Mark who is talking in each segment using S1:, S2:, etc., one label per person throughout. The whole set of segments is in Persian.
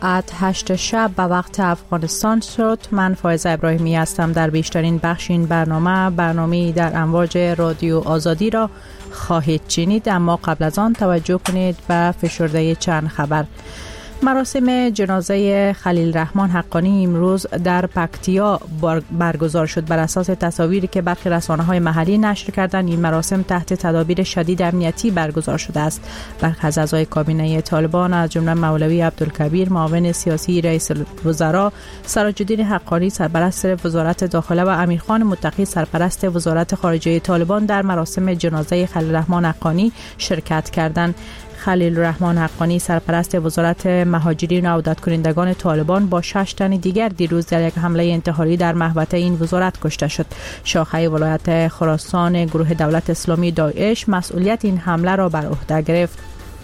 S1: ساعت 8 شب به وقت افغانستان شد. من فائزه ابراهیمی هستم. در بیشترین بخش این برنامه در امواج رادیو آزادی را خواهید شنید، اما قبل از آن توجه کنید به فشرده چند خبر. مراسم جنازه خلیل رحمان حقانی امروز در پکتیا برگزار شد. بر اساس تصاویری که برخی رسانه‌های محلی نشر کردند، این مراسم تحت تدابیر شدید امنیتی برگزار شده است. برخی از اعضای کابینه طالبان از جمله مولوی عبدالکبیر معاون سیاسی رئیس الوزراء، سراج الدین حقانی سرپرست وزارت داخله و امیرخان متقی سرپرست وزارت خارجه طالبان در مراسم جنازه خلیل رحمان حقانی شرکت کردند. خلیل رحمان حقانی سرپرست وزارت مهاجرین و عودت کنندگان طالبان با 6 تن دیگر دیروز در یک حمله انتحاری در محوطه این وزارت کشته شد. شاخه ولایت خراسان گروه دولت اسلامی داعش مسئولیت این حمله را بر عهده گرفت.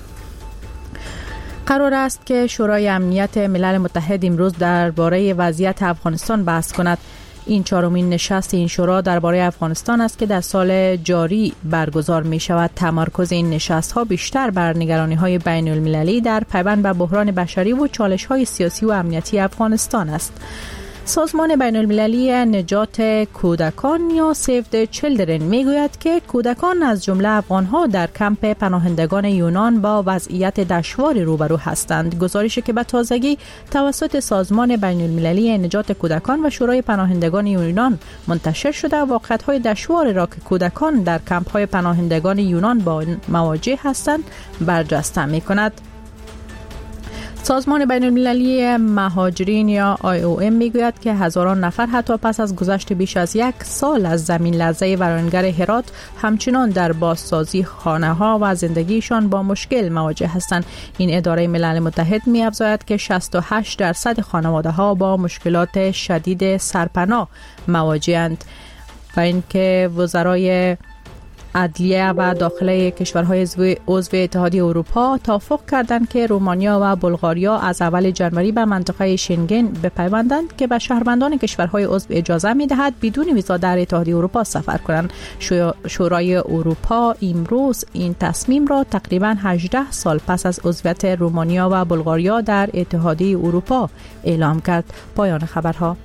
S1: قرار است که شورای امنیت ملل متحد امروز درباره وضعیت افغانستان بحث کند. این چهارمین نشست این شورا درباره افغانستان است که در سال جاری برگزار می شود. تمرکز این نشست ها بیشتر بر نگرانی های بین المللی در پیوند به بحران بشری و چالش های سیاسی و امنیتی افغانستان است. سازمان بین المللی نجات کودکان یا سیو د چیلدرن می گوید که کودکان از جمله افغان‌ها در کمپ پناهندگان یونان با وضعیت دشواری روبرو هستند. گزارشی که به تازگی توسط سازمان بین المللی نجات کودکان و شورای پناهندگان یونان منتشر شده، واقعیت‌های دشواری را که کودکان در کمپ‌های پناهندگان یونان با مواجه هستند برجسته می‌کند. سازمان بین المللی مهاجرین یا IOM میگوید که هزاران نفر حتی پس از گذشت بیش از 1 سال از زمین لرزه ورانگر هرات همچنان در بازسازی خانه‌ها و زندگیشان با مشکل مواجه هستند. این اداره ملل متحد می‌افزاید که 68% خانواده‌ها با مشکلات شدید سرپناه مواجه‌اند و اینکه وزرای عدلیه و داخله کشورهای عضو اتحادیه اروپا توافق کردند که رومانیا و بلغاریا از اول جنوری به منطقه شنگن بپیوندند که به شهروندان کشورهای عضو اجازه می‌دهد بدون ویزا در اتحادیه اروپا سفر کنند. شورای اروپا امروز این تصمیم را تقریباً 18 سال پس از عضویت رومانیا و بلغاریا در اتحادیه اروپا اعلام کرد. پایان خبرها.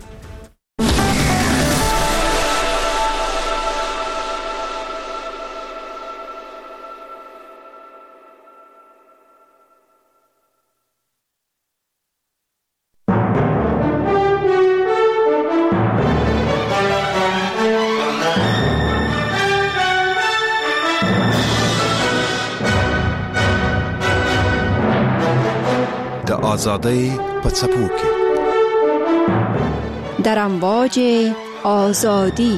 S2: آزادی پڅپوکي
S3: در امواج آزادی.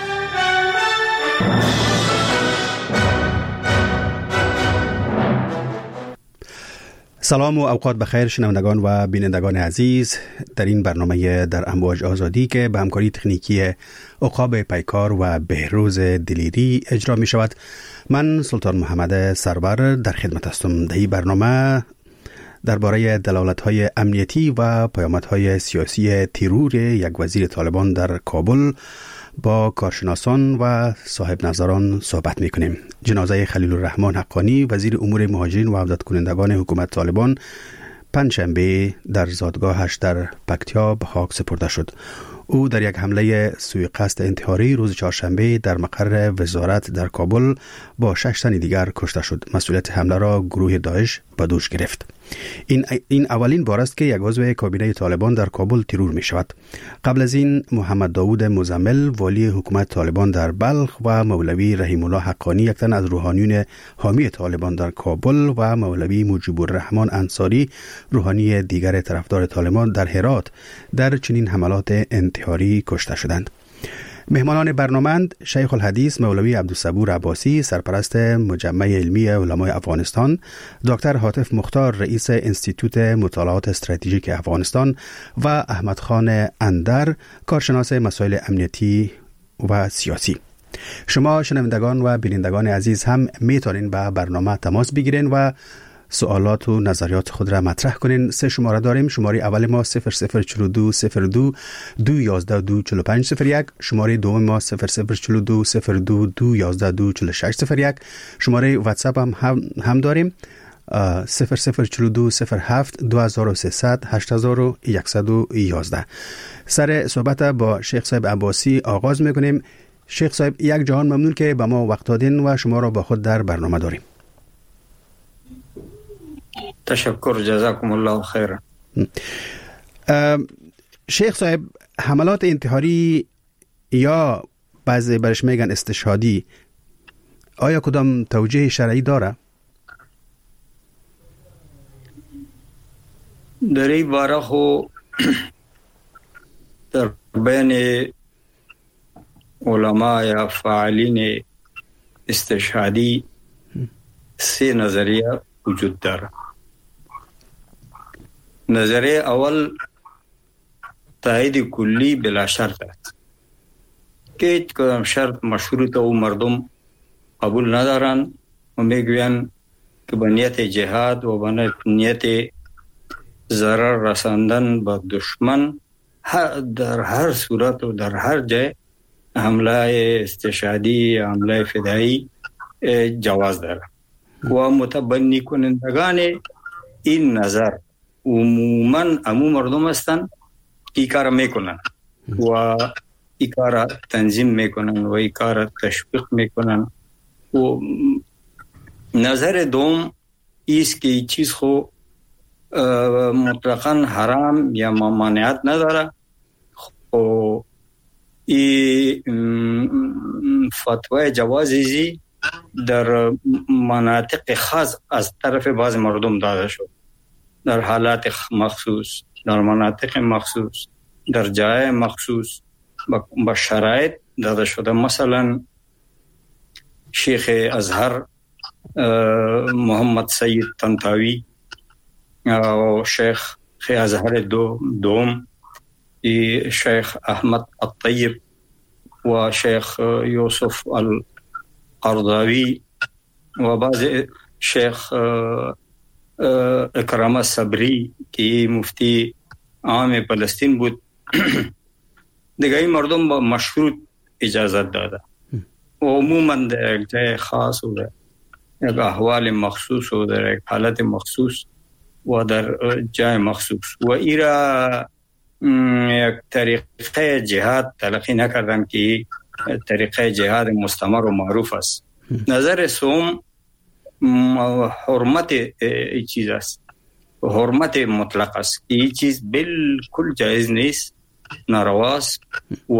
S4: سلام و اوقات بخیر شنوندگان و بینندگان عزیز. در این برنامه در امواج آزادی که به همکاری تکنیکی عقاب پیکار و بهروز دلیری اجرا می شود، من سلطان محمد سرور در خدمت هستم. در این برنامه درباره دلالت‌های امنیتی و پیامدهای سیاسی ترور یک وزیر طالبان در کابل با کارشناسان و صاحب نظران صحبت می‌کنیم. جنازه خلیل الرحمان حقانی وزیر امور مهاجرین و عودت کنندگان حکومت طالبان پنجشنبه در زادگاهش در پکتیا به خاک سپرده شد. او در یک حمله سوء قصد انتحاری روز چهارشنبه در مقر وزارت در کابل با 6 تن دیگر کشته شد. مسئولیت حمله را گروه داعش به دوش گرفت. این اولین بار است که یک عضو کابینه طالبان در کابل ترور می شود. قبل از این محمد داوود مزمل والی حکومت طالبان در بلخ و مولوی رحیم الله حقانی یک تن از روحانیون حامی طالبان در کابل و مولوی مجیب الرحمن انصاری روحانی دیگر طرفدار طالبان در هرات در چنین حملات انتحاری کشته شدند. مهمانان برنامه‌اند شیخ الحدیث مولوی عبدالصبور عباسی سرپرست مجمع علمی علمای افغانستان، دکتر حاتف مختار رئیس انستیتوت مطالعات استراتژیک افغانستان و احمد خان اندر کارشناس مسائل امنیتی و سیاسی. شما شنوندگان و بینندگان عزیز هم میتونین به برنامه تماس بگیرین و سوالات و نظریات خود را مطرح کنین. 3 شماره داریم. شماره اول ما 0042 02 211 24501، شماره دوم ما 0042 02 211 24601. شماره واتساپ هم داریم 0042 07 2300 8111. سر صحبت با شیخ صاحب عباسی آغاز میکنیم. شیخ صاحب یک جهان ممنون که به ما وقت دادین و شما را با خود در برنامه داریم.
S5: تشکر، جزاکم الله خیر.
S4: شیخ صاحب، حملات انتحاری یا بعضی برش میگن استشهادی آیا کدام توجیه شرعی داره؟
S5: در این باره خو در بین علماء یا فاعلین استشهادی 3 نظریه وجود داره. نظریه اول تایید کلی بلا شرط است که هیچ کدام شرط مشروط و مردم قبول ندارن و میگوین که به نیت جهاد و به نیت ضرر رساندن به دشمن در هر صورت و در هر جای حمله استشهادی، حمله فدایی جواز داره و متبنی کنندگان این نظر عموما مردم هستند که این کار میکنن و این کار تنظیم میکنن و این کار تشویق میکنن. و نظر دوم ایست که این چیز خو مطلقاً حرام یا ممانعت نداره. خو این فتوای جوازی در مناطق خاص از طرف بعض مردم داده شد، در حالات مخصوص، در مناطق مخصوص، در جای مخصوص، با شرایط داده شده. مثلا شیخ ازهر محمد سید طنطاوی و شیخ ازهر دوم، شیخ احمد الطیب و شیخ یوسف القرضاوی و بعض شیخ اکرام صبری که مفتی عام فلسطین بود دیگه این مردم با مشروط اجازت داده و عموما در یک جای خاص و در یک احوال مخصوص و در یک حالت مخصوص و در جای مخصوص و ایرا یک طریقه جهاد تلقی نکردن که طریقه جهاد مستمر و معروف است. نظر سوم حرمت این چیز است، حرمت مطلق است که این چیز بالکل جایز نیست، نارواست و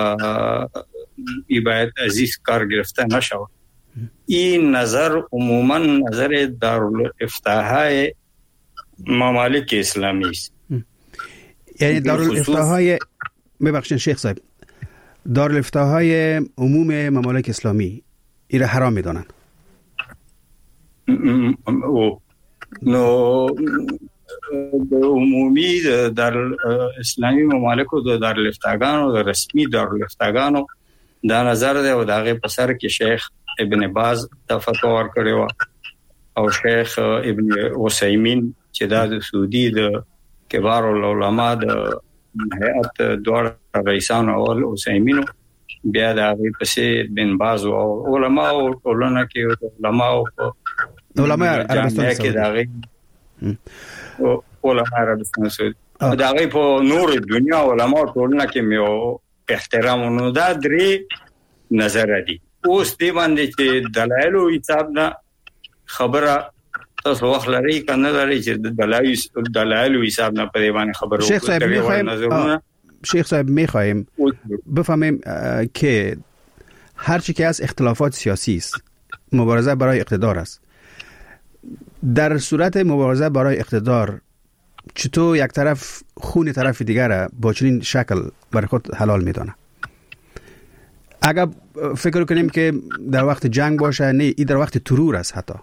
S5: ای باید عزیز کار گرفته نشود. این نظر عموما نظر دارالافتاهای ممالک اسلامی است.
S4: یعنی دارالافتاهای، ببخشید شیخ صاحب، دارالافتاهای عموم ممالک اسلامی این را حرام می‌دانند؟
S5: عمومی در اسلامی ممالک و در لفتگان و در رسمی در لفتگان و در نظر ده و داغه پسر که شیخ ابن باز دا فتوار کرده و شیخ ابن عثیمین چې دا سعودی د کبار العلماء د هیئت دوار رئیسان اول عثیمین بیا داغه پسې بن باز او علماء او ټولنه کې علماء عربستان سعودي علماء عربستان سعودي داغه په نور دنیا علماء ټولنه کې میو احترام نو دا درې نظر دي. اوس دی باندې چې دلایل او حساب نه خبره تاسو وخت لري کنه لري چې دلایل او حساب نه پرې باندې خبره وکړو.
S4: شیخ صاحب میخوایم بفهمیم که هر چی که از اختلافات سیاسی است مبارزه برای اقتدار است. در صورت مبارزه برای اقتدار چطور یک طرف خون طرف دیگر را با چنین شکل برای خود حلال میدانه؟ اگر فکر کنیم که در وقت جنگ باشه، نه این در وقت ترور است حتی.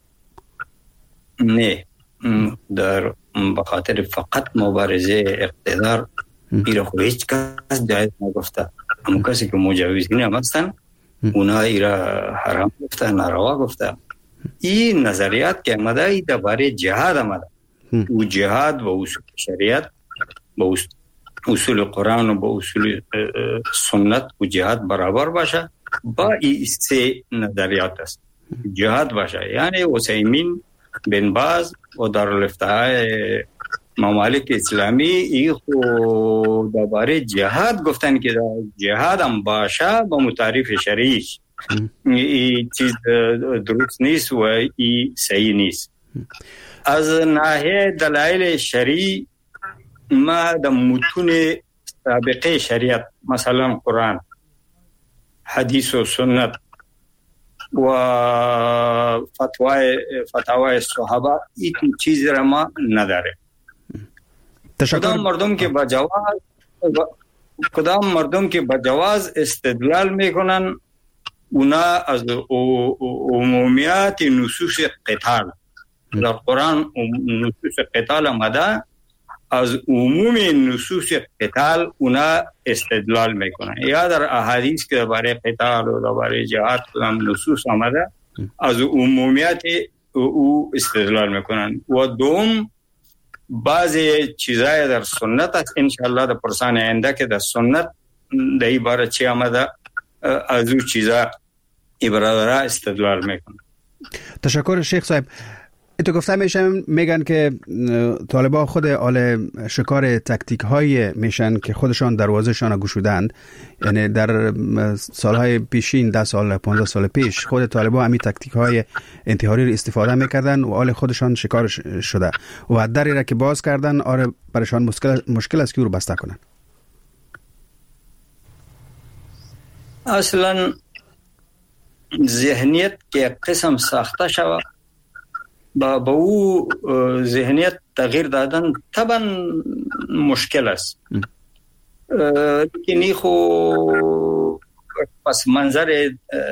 S5: نه در بخاطر فقط مبارزه اقتدار ایره خو هیچ کس جایز نگفته. همون کسی که مجوزین هم هستن اونا ایره حرام گفته، ناروا گفته. این نظریات که آمده ای درباره جهاد آمده و جهاد و اصول شریعت با اصول قرآن و با اصول سنت و جهاد برابر باشه، با این سه نظریات است. جهاد باشه یعنی عثیمین بن باز و دارالفتاهای ممالک اسلامی ای خود درباره جهاد گفتن که جهاد هم باشه با متعارف شرعیش. این چیز درست نیست و این صحیح نیست. از ناحیه دلایل شرعی ما د متون سابقه شریعت مثلا قرآن، حدیث و سنت و فتاوای صحابه این چیز را ما نداره. کدام مردم که با جواز استدلال میکنن اونا از عمومیات نصوص قتال در قرآن نصوص قتال آمده، از عموم نصوص قتال اونا استدلال میکنن، یا در احادیث که درباره قتال و درباره جهاد کدام نصوص آمده از عمومیات او استدلال میکنن. و دوم بعضی چیزای در سنت است، انشاءالله در پرسان آینده که در سنت در این باره چی آمده از او چیزا برادره استدلال میکنن.
S4: تشکر شیخ صاحب. تو گفته میگن که طالبان خود آل شکار تکتیک های میشن که خودشان دروازهشان گشودند، یعنی در سالهای پیشین 10 سال 15 سال پیش خود طالبان همین تکتیک های انتحاری رو استفاده میکردن و آل خودشان شکار شده و دری را که باز کردن آره برشان مشکل است که او رو بسته کنن.
S5: اصلا ذهنیت که قسم ساخته شود با او ذهنیت تغییر دادن طبعا مشکل است، لیکن خو پس منظر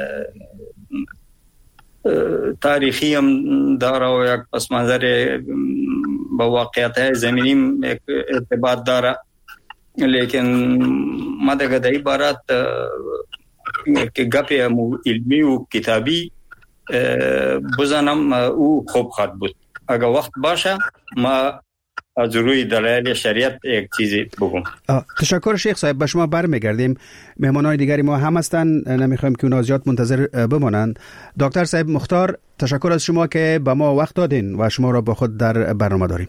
S5: تاریخی هم داره و یک پس منظر با واقعیت زمینی ارتباط داره، لیکن ما دیگه در عبارت که گپ علمی و کتابی بزنم او خوب خواهد بود. اگر وقت باشه ما از روی دلایل شریعت یک چیزی بگم.
S4: تشکر شیخ صاحب. به شما برمیگردیم. مهمانای دیگری ما هم هستن، نمیخوایم که اونا زیاد منتظر بمانند. دکتر صاحب مختار، تشکر از شما که به ما وقت دادین و شما را با خود در برنامه داریم.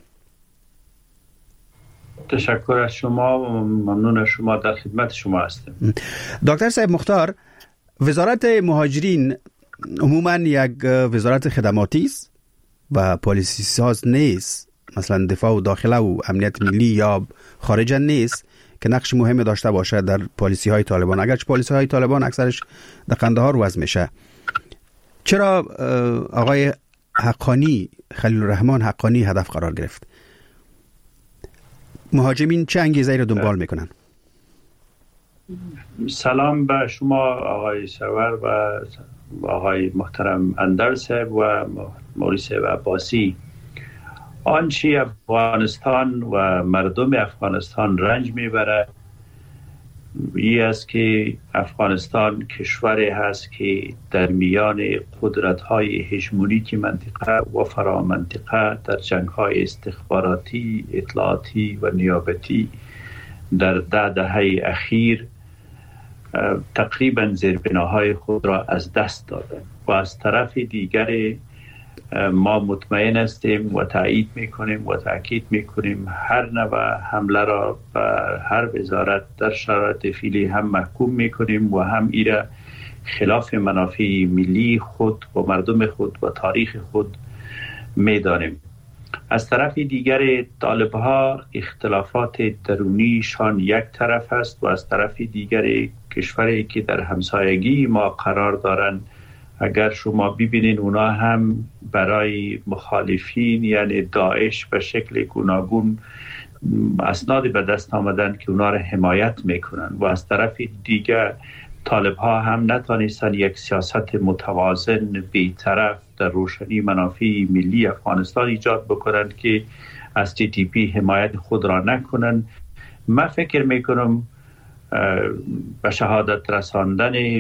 S6: تشکر از شما و ممنون از شما، در خدمت شما هستیم.
S4: دکتر صاحب مختار، وزارت مهاجرین عموما یک وزارت خدماتی است و پالیسی ساز نیست، مثلا دفاع و داخله و امنیت ملی یا خارجه نیست که نقش مهمی داشته باشه در پالیسی های طالبان، اگرچه پالیسی های طالبان اکثرش در قندهار وضع میشه. چرا آقای حقانی، خلیل الرحمن حقانی هدف قرار گرفت؟ مهاجرین چه انگیزه‌ای رو دنبال میکنن؟
S6: سلام به شما آقای سرور و آقای محترم صاحب و موریس و عباسی. آنچه افغانستان و مردم افغانستان رنج میبره این است که افغانستان کشوری هست که در میان قدرت‌های هژمونیک منطقه و فرامنطقه در جنگ‌های استخباراتی، اطلاعاتی و نیابتی در 10 دهه اخیر تقریبا زیربناهای خود را از دست دادند و از طرف دیگر ما مطمئن هستیم و تایید میکنیم و تاکید میکنیم هر نوع حمله را به هر وزارت در شرایط فعلی هم محکوم میکنیم و هم ایرا خلاف منافع ملی خود و مردم خود و تاریخ خود میدانیم. از طرف دیگر طالبها اختلافات درونیشان یک طرف است و از طرف دیگر کشوری که در همسایگی ما قرار دارند، اگر شما ببینید اونا هم برای مخالفین یعنی داعش به شکل گوناگون اسناد به دست آمدن که اونا را حمایت میکنن و از طرف دیگر طالبها هم نتانستن یک سیاست متوازن بی‌طرف در روشنی منافع ملی افغانستان ایجاد بکنند که از TTP حمایت خود را نکنن. من فکر میکنم به شهادت رساندن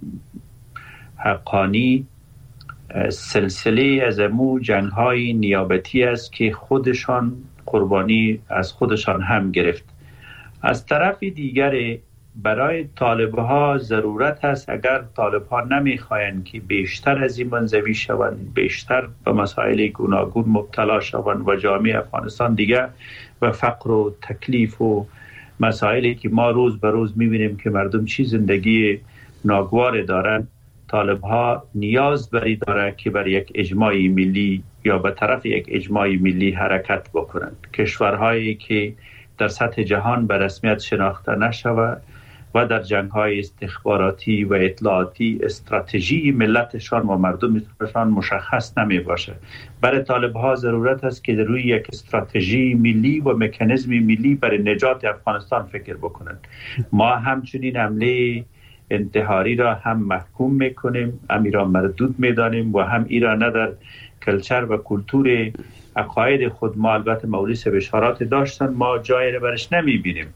S6: حقانی سلسله از امو جنگ‌های نیابتی است که خودشان قربانی از خودشان هم گرفت. از طرف دیگر برای طالب ها ضرورت هست اگر طالب ها نمیخواین که بیشتر از این منزوی شوند، بیشتر به مسائل گوناگون مبتلا شوند و جامعه افغانستان دیگه و فقر و تکلیف و مسائلی که ما روز به روز میبینیم که مردم چی زندگی ناگوار دارن، طالب ها نیاز بری داره که بر یک اجماع ملی یا به طرف یک اجماع ملی حرکت بکنند. کشورهایی که در سطح جهان به رسمیت شناخته نشود و در جنگ‌های استخباراتی و اطلاعاتی استراتژی ملتشان و مردمشان مشخص نمی باشه. برای طالب‌ها ضرورت است که روی یک استراتژی ملی و مکانیزم ملی برای نجات افغانستان فکر بکنند. ما همچنین حمله انتحاری را هم محکوم میکنیم، هم ایران مردود میدانیم و هم ایران نه در کلچر و کلتور عقاید خود ما البته مولیس بشارات داشتن ما جایی را برش نمیبینیم.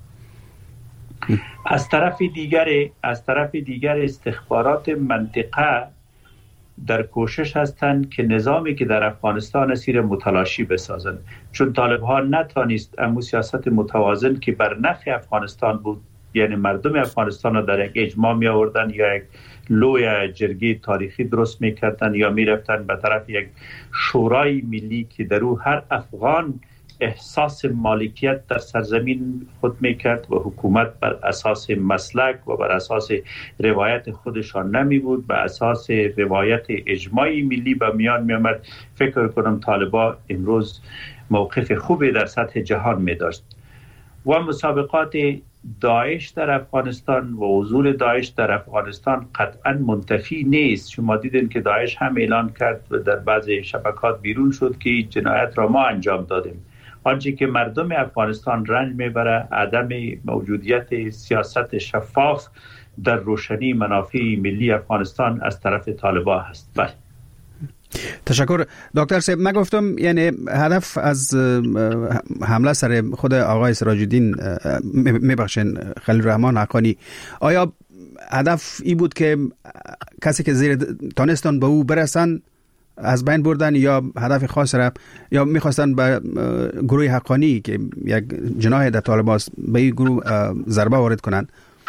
S6: از طرف دیگر استخبارات منطقه در کوشش هستند که نظامی که در افغانستان اسیر متلاشی بسازند، چون طالب ها نتانست امو سیاست متوازن که بر نفع افغانستان بود، یعنی مردم افغانستان را در یک اجماع می آوردن یا یک لوی جرگه تاریخی درست می کردن یا می رفتن به طرف یک شورای ملی که در او هر افغان احساس مالکیت در سرزمین خود می کرد و حکومت بر اساس مسلک و بر اساس روایت خودشان نمی بود، بر اساس روایت اجماعی ملی به میان می آمد. فکر کنم طالبان امروز موقف خوبی در سطح جهان می داشت. و مسابقات داعش در افغانستان و حضور داعش در افغانستان قطعا منتفی نیست. شما دیدین که داعش هم اعلان کرد و در بعضی شبکات بیرون شد که جنایت را ما انجام دادیم. آنچه که مردم افغانستان رنج میبره عدم موجودیت سیاست شفاف در روشنی منافع ملی افغانستان از طرف طالبان هست. بله.
S4: تشکر دکتر صاحب. من گفتم یعنی هدف از حمله سر خود آقای سراج الدین میبخشین خلیل الرحمن حقانی، آیا هدف ای بود که کسی که زیر تانستان به او برسن از بین بردن یا هدف خاص را یا میخواستن به گروه حقانی که یک جناح در طالبان به این گروه ضربه وارد کنن؟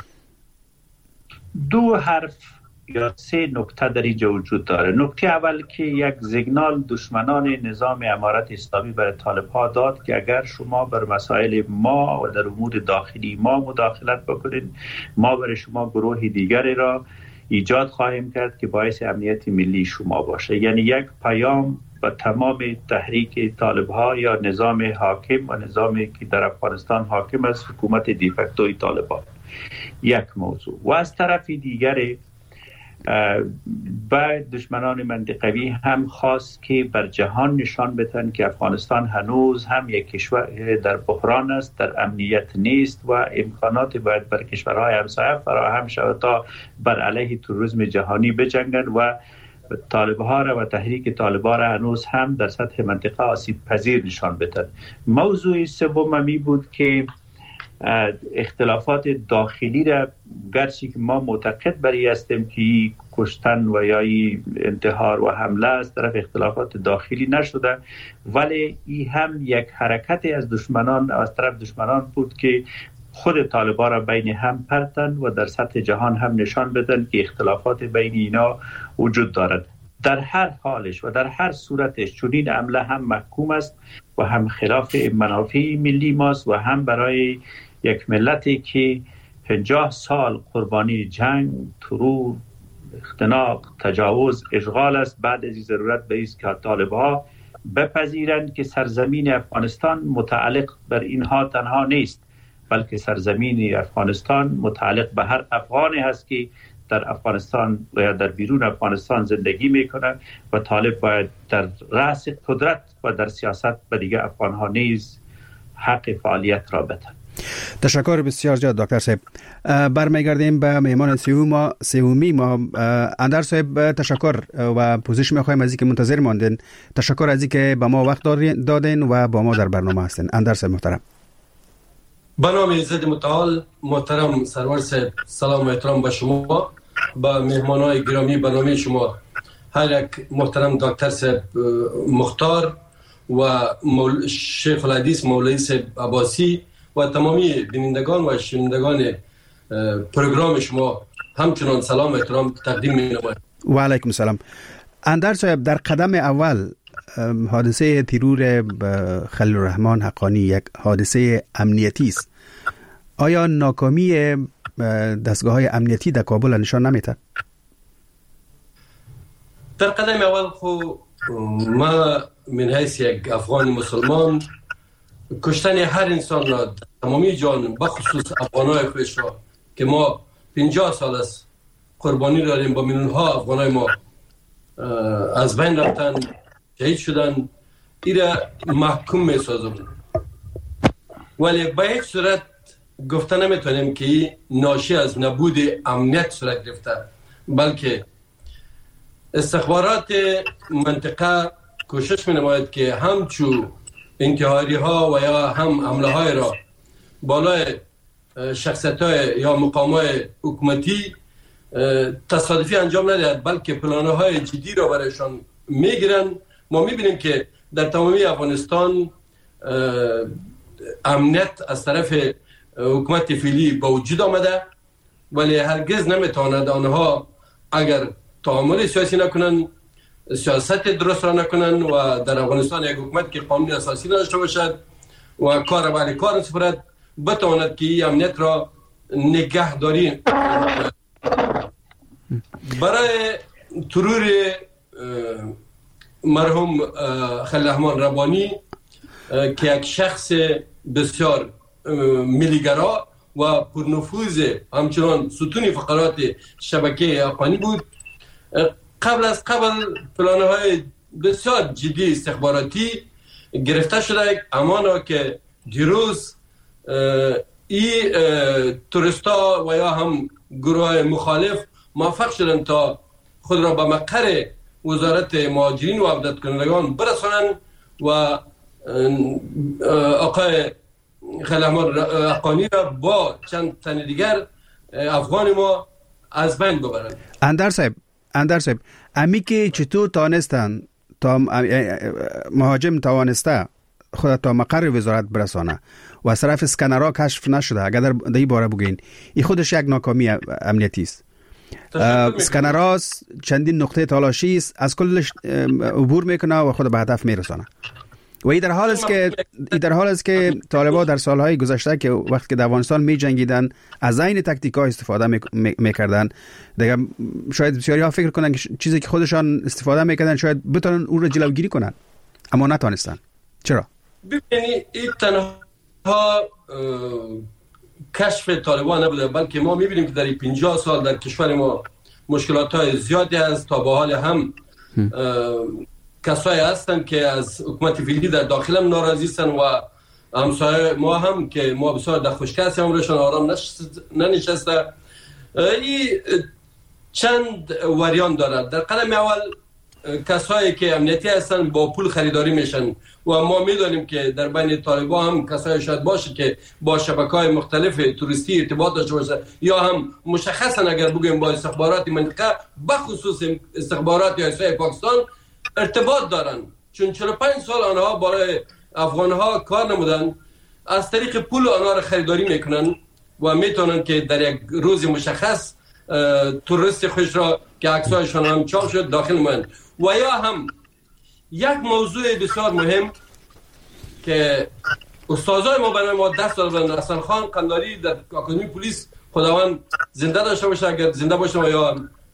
S6: دو حرف یا سه نکته در اینجا وجود داره. نکته اول که یک سیگنال دشمنان نظام امارت اسلامی برای طالب‌ها داد که اگر شما بر مسائل ما و در امور داخلی ما مداخلت بکنید، ما برای شما گروه دیگری را ایجاد خواهیم کرد که باعث امنیت ملی شما باشه. یعنی یک پیام به تمام تحریک طالب‌ها یا نظام حاکم و نظامی که در افغانستان حاکم است، حکومت دیفکتوی طالبان. یک موضوع. و از طرف دیگر و دشمنان منطقوی هم خواست که بر جهان نشان بدهند که افغانستان هنوز هم یک کشور در بحران است، در امنیت نیست و امکانات باید بر کشورهای همسایه فراهم شود تا بر علیه تروریسم جهانی بجنگند و طالب‌ها را و تحریک طالبان را هنوز هم در سطح منطقه آسیب پذیر نشان بدهند. موضوع سوم می بود که اختلافات داخلی را، گرچه که ما معتقد بر این هستیم که کشتن و یا انتحار و حمله از طرف اختلافات داخلی نشده، ولی این هم یک حرکت از دشمنان از طرف دشمنان بود که خود طالبان را بین هم پرتن و در سطح جهان هم نشان بدن که اختلافات بین اینا وجود دارد. در هر حالش و در هر صورتش چنین عمله هم محکوم است و هم خلاف منافع ملی ماست و هم برای یک ملتی که 50 سال قربانی جنگ، ترور، اختناق، تجاوز، اشغال است، بعد از این ضرورت به است که طالب‌ها بپذیرند که سرزمین افغانستان متعلق بر اینها تنها نیست، بلکه سرزمین افغانستان متعلق به هر افغانی هست که در افغانستان و یا در بیرون افغانستان زندگی میکنه و طالب باید در رأس قدرت و در سیاست به دیگه افغانها نیز حق فعالیت را بدن.
S4: تشکر بسیار زیاد دکتر صاحب. برمیگردیم به مهمان سومی ما. اندر صاحب تشکر و پوزش میخوایم از اینکه منتظر ماندین. تشکر از اینکه به ما وقت دادین و با ما در برنامه هستین. اندر صاحب محترم.
S7: به نام ایزد متعال محترم سرور صاحب، سلام و احترام به شما، به مهمانای گرامی برنامه شما، هر یک محترم دکتر صاحب مختار و شیخ الحدیث مولوی صاحب عباسی و تمامی بینندگان و شنوندگان پروگرام شما همچنان سلام و احترام تقدیم می‌نمایم.
S4: و علیکم السلام. اندر صاحب، در قدم اول حادثه ترور خلیل الرحمن حقانی یک حادثه امنیتی است. آیا ناکامی دستگاه‌های امنیتی در کابل نشان نمیده؟
S7: در قدم اول خو ما من حیث یک افغان مسلمان کشتن هر انسان را تمامی جان بخصوص افغانای خویش را که ما 50 سال است قربانی داریم، با میلیون‌ها افغانای ما از بین رفتن، شهید شدن، ایره محکوم می‌سازم. ولی به هیچ صورت گفته نمیتونیم که ناشی از نبود امنیت صورت گرفته، بلکه استخبارات منطقه کوشش می‌نماید که همچو انتحاری ها و یا هم حمله های را بالای شخصیت های یا مقام های حکومتی تصادفی انجام ندهد، بلکه پلان های جدی را برایشان میگیرن. ما میبینیم که در تمامی افغانستان امنیت از طرف حکومت فعلی با وجود آمده، ولی هرگز نمیتواند آنها اگر تعامل سیاسی نکنن، سیاست درست را نکنن و در افغانستان یک حکومت که قانون اساسی داشته باشد و کار برای کار سپرد، بتواند که این امنیت را نگهداری. برای ترور مرحوم خلیل الرحمن ربانی که یک شخص بسیار ملیگرا و پرنفوذ همچنان ستون فقرات شبکه افغانی بود، قبل پلان‌های بسیار جدی استخباراتی گرفته شده، امانا که دیروز این توریستا و یا هم گروه مخالف موفق شدن تا خود را به مقر وزارت مهاجرین و عودت کنندگان برسانند و آقای خلیل الرحمن حقانی را با چند تن دیگر افغان ما از بین ببرند.
S4: اندر صاحب، امی که چطور توانستن تا مهاجم توانسته خود تا مقر وزارت برسانه و از طرف اسکنرها کشف نشده؟ اگر در این باره بگین، این خودش یک ناکامی امنیتی است. اسکنرها چندین نقطه تلاشی است، از کلش عبور میکنه و خود به هدف میرسانه. و این در حال است که طالبان در سالهای گذشته که وقتی که در افغانستان می جنگیدن از این تاکتیک‌ها استفاده میکردن، دیگه شاید بسیاری ها فکر کنن که چیزی که خودشان استفاده میکردن شاید بتونن اون رو جلوگیری کنن، اما نتونستن. چرا؟
S7: ببینید این تنها کشف طالبان نبوده، بلکه ما میبینیم که در 50 سال در کشور ما مشکلات های زیادی هست. تا به حال هم کسایی هستن که از حکومت فعلی در داخل هم ناراضی هستن و همسایه ما هم که ما بسیار در خوشکه هستیم عمرشان آرام ننشسته. این چند وریان دارد. در قدم اول کسایی که امنیتی هستن با پول خریداری میشن و ما میدونیم که در بین طالبان هم کسایی شاید باشه که با شبکه‌های مختلف توریستی ارتباط داشته باشه یا هم مشخصا اگر بگیم با استخبارات منطقه بخصوص استخبارات ایالات پاکستان ارتباط دارن، چون 45 سال آنها برای افغانها کار نمودن، از طریق پول آنها را خریداری میکنن و میتونن که در یک روز مشخص توریست خوش را که عکسایشان هم چاپ شد داخل من. و یا هم یک موضوع بسیار مهم که استادای ما برای ما دست دادن، حسن خان قنداری در اکادمی پلیس خداوند زنده داشته باشه، اگر زنده باشه و یا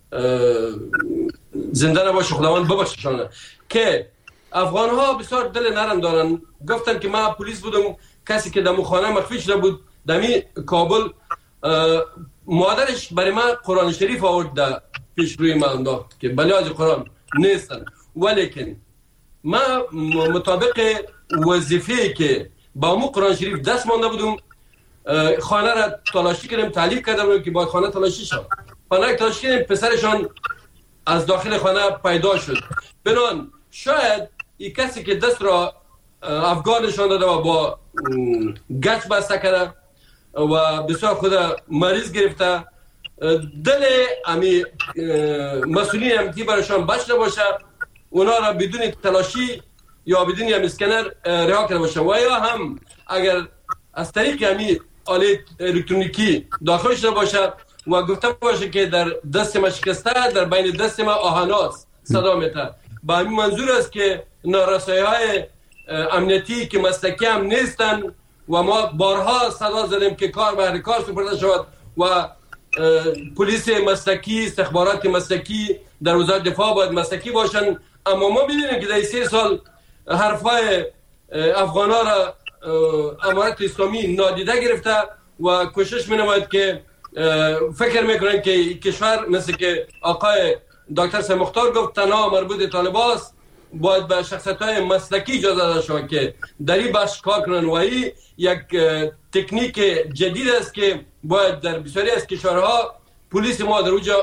S7: زنده نباشه خداوند ببخششانه، که افغان ها بسیار دل نرم دارن. گفتن که ما پلیس بودم، کسی که در خانه مخفی شده بود دمی کابل، مادرش برای من قرآن شریف آورد در پیش روی من انداخت که بله از قرآن نیستن، ولیکن ما مطابق وظیفه که با مو قرآن شریف دست مانده بودم، خانه را تلاشی کردیم، تعلیق کردم که باید خانه تلاشی شد. خانه را تلاشی کردیم، پسرشان از داخل خانه پیدا شد. بنان شاید این کسی که دست را افغانشان داده و با گچ بسته کرده و بسیار خود مریض گرفته، دل امی مسئولین امنیتی برایشان بچ نباشه، اونا را بدون تلاشی یا بدون اسکنر رها کرده باشه. و یا هم اگر از طریق امی آله الکترونیکی داخل شده باشه و گفته باشه که در دست ما شکسته، در بین دست ما آهناست صدا میده. با این منظور است که نارسایی‌های امنیتی که مسلکی هم نیستن و ما بارها صدا زدیم که کار به کار سپرده شود و پلیس مسلکی، استخبارات مسلکی در وزارت دفاع باید مسلکی باشن. اما ما می‌بینیم که در 3 سال حرفای افغانا را امارت اسلامی نادیده گرفته و کوشش می‌نماید که فکر میکنن که کشور مثل که آقای دکتر سید مختار گفت تنها مربوط طالباست، باید به شخصیت‌های مسلکی اجازه داده شود که در این بخش کار کنن و این یک تکنیک جدید است که باید در بسیاری از کشورها پلیس ما در اونجا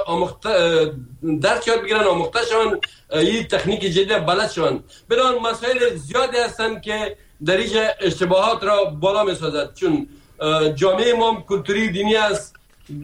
S7: درس یاد بگیرن، آموخته شون، این تکنیک جدید بلد شون. بدان مسائل زیادی هستند که در اینجا اشتباهات را بالا می‌سازد، چون جامعه ما کلتوری دینی است،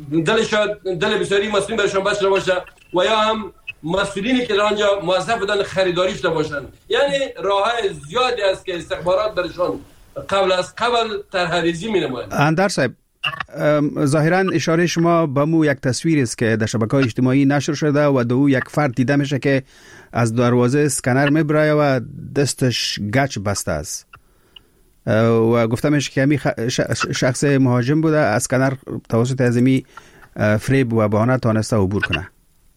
S7: دل بسیاری مسئولین برشان بچه باشه و یا هم مسئولینی که در آنجا موظف بودن خریداریش باشن. یعنی راه زیادی است که استخبارات برشان قبل طرح‌ریزی می‌نمایند.
S4: اندر صاحب، ظاهرا اشاره شما به مو یک تصویر است که در شبکه‌های اجتماعی نشر شده و دو یک فرد دیده میشه که از دروازه اسکنر میبره و دستش گچ بسته است و گفته میشه که همین شخص مهاجم بوده، اسکنر توسط ازمی فریب و بهانه تانسته عبور کنه.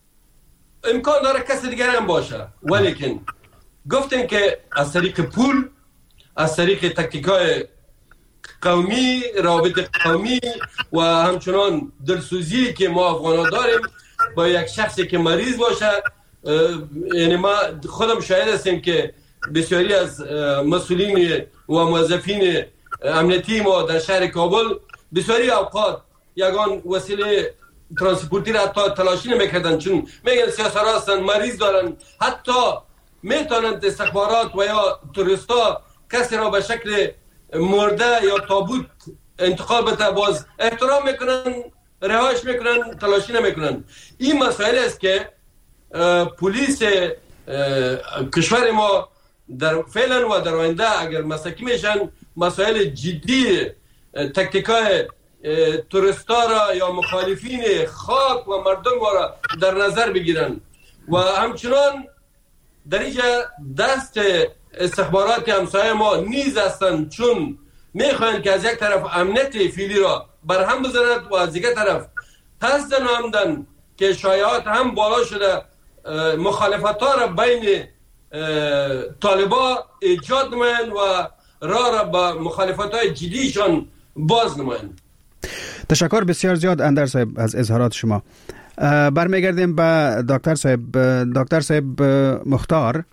S7: امکان داره کسی دیگر هم باشه، ولیکن گفتیم که از طریق پول، از طریق تکتیکای قومی، روابط قومی و همچنان دلسوزی که ما افغانا داریم با یک شخصی که مریض باشه. یعنی ما خودم شاهد هستیم که بسیاری از مسئولین و موظفین امنیتی ما در شهر کابل بسیاری اوقات یگان وسیله ترانسپورتی را حتی تلاشی نمیکردن، چون میگن سیاسرها هستن، مریض دارن. حتی میتونند استخبارات و یا توریستا کسی را به شکل مرده یا تابوت انتقال بده، باز احترام میکنن، رهایش میکنن، تلاشی نمیکنن. این مسائل است که پلیس کشور ما در فعلا و در آینده اگر مسلکی میشن مسائل جدی تکتیکای توریستا را یا مخالفین خاک و مردم را در نظر بگیرن و همچنان در اینجا دست استخبارات همسایه ما نیز هستند، چون میخواین که از یک طرف امنیت فعلی را برهم بزنند و از دیگر طرف قصد نمودن که شایعات هم بالا شده مخالفت ها را بین طالبا ایجاد نمایند و را به مخالفت های جدیشان باز نمایند.
S4: تشکر بسیار زیاد اندر صاحب از اظهارات شما. برمیگردیم به دکتر صاحب. دکتر صاحب مختار،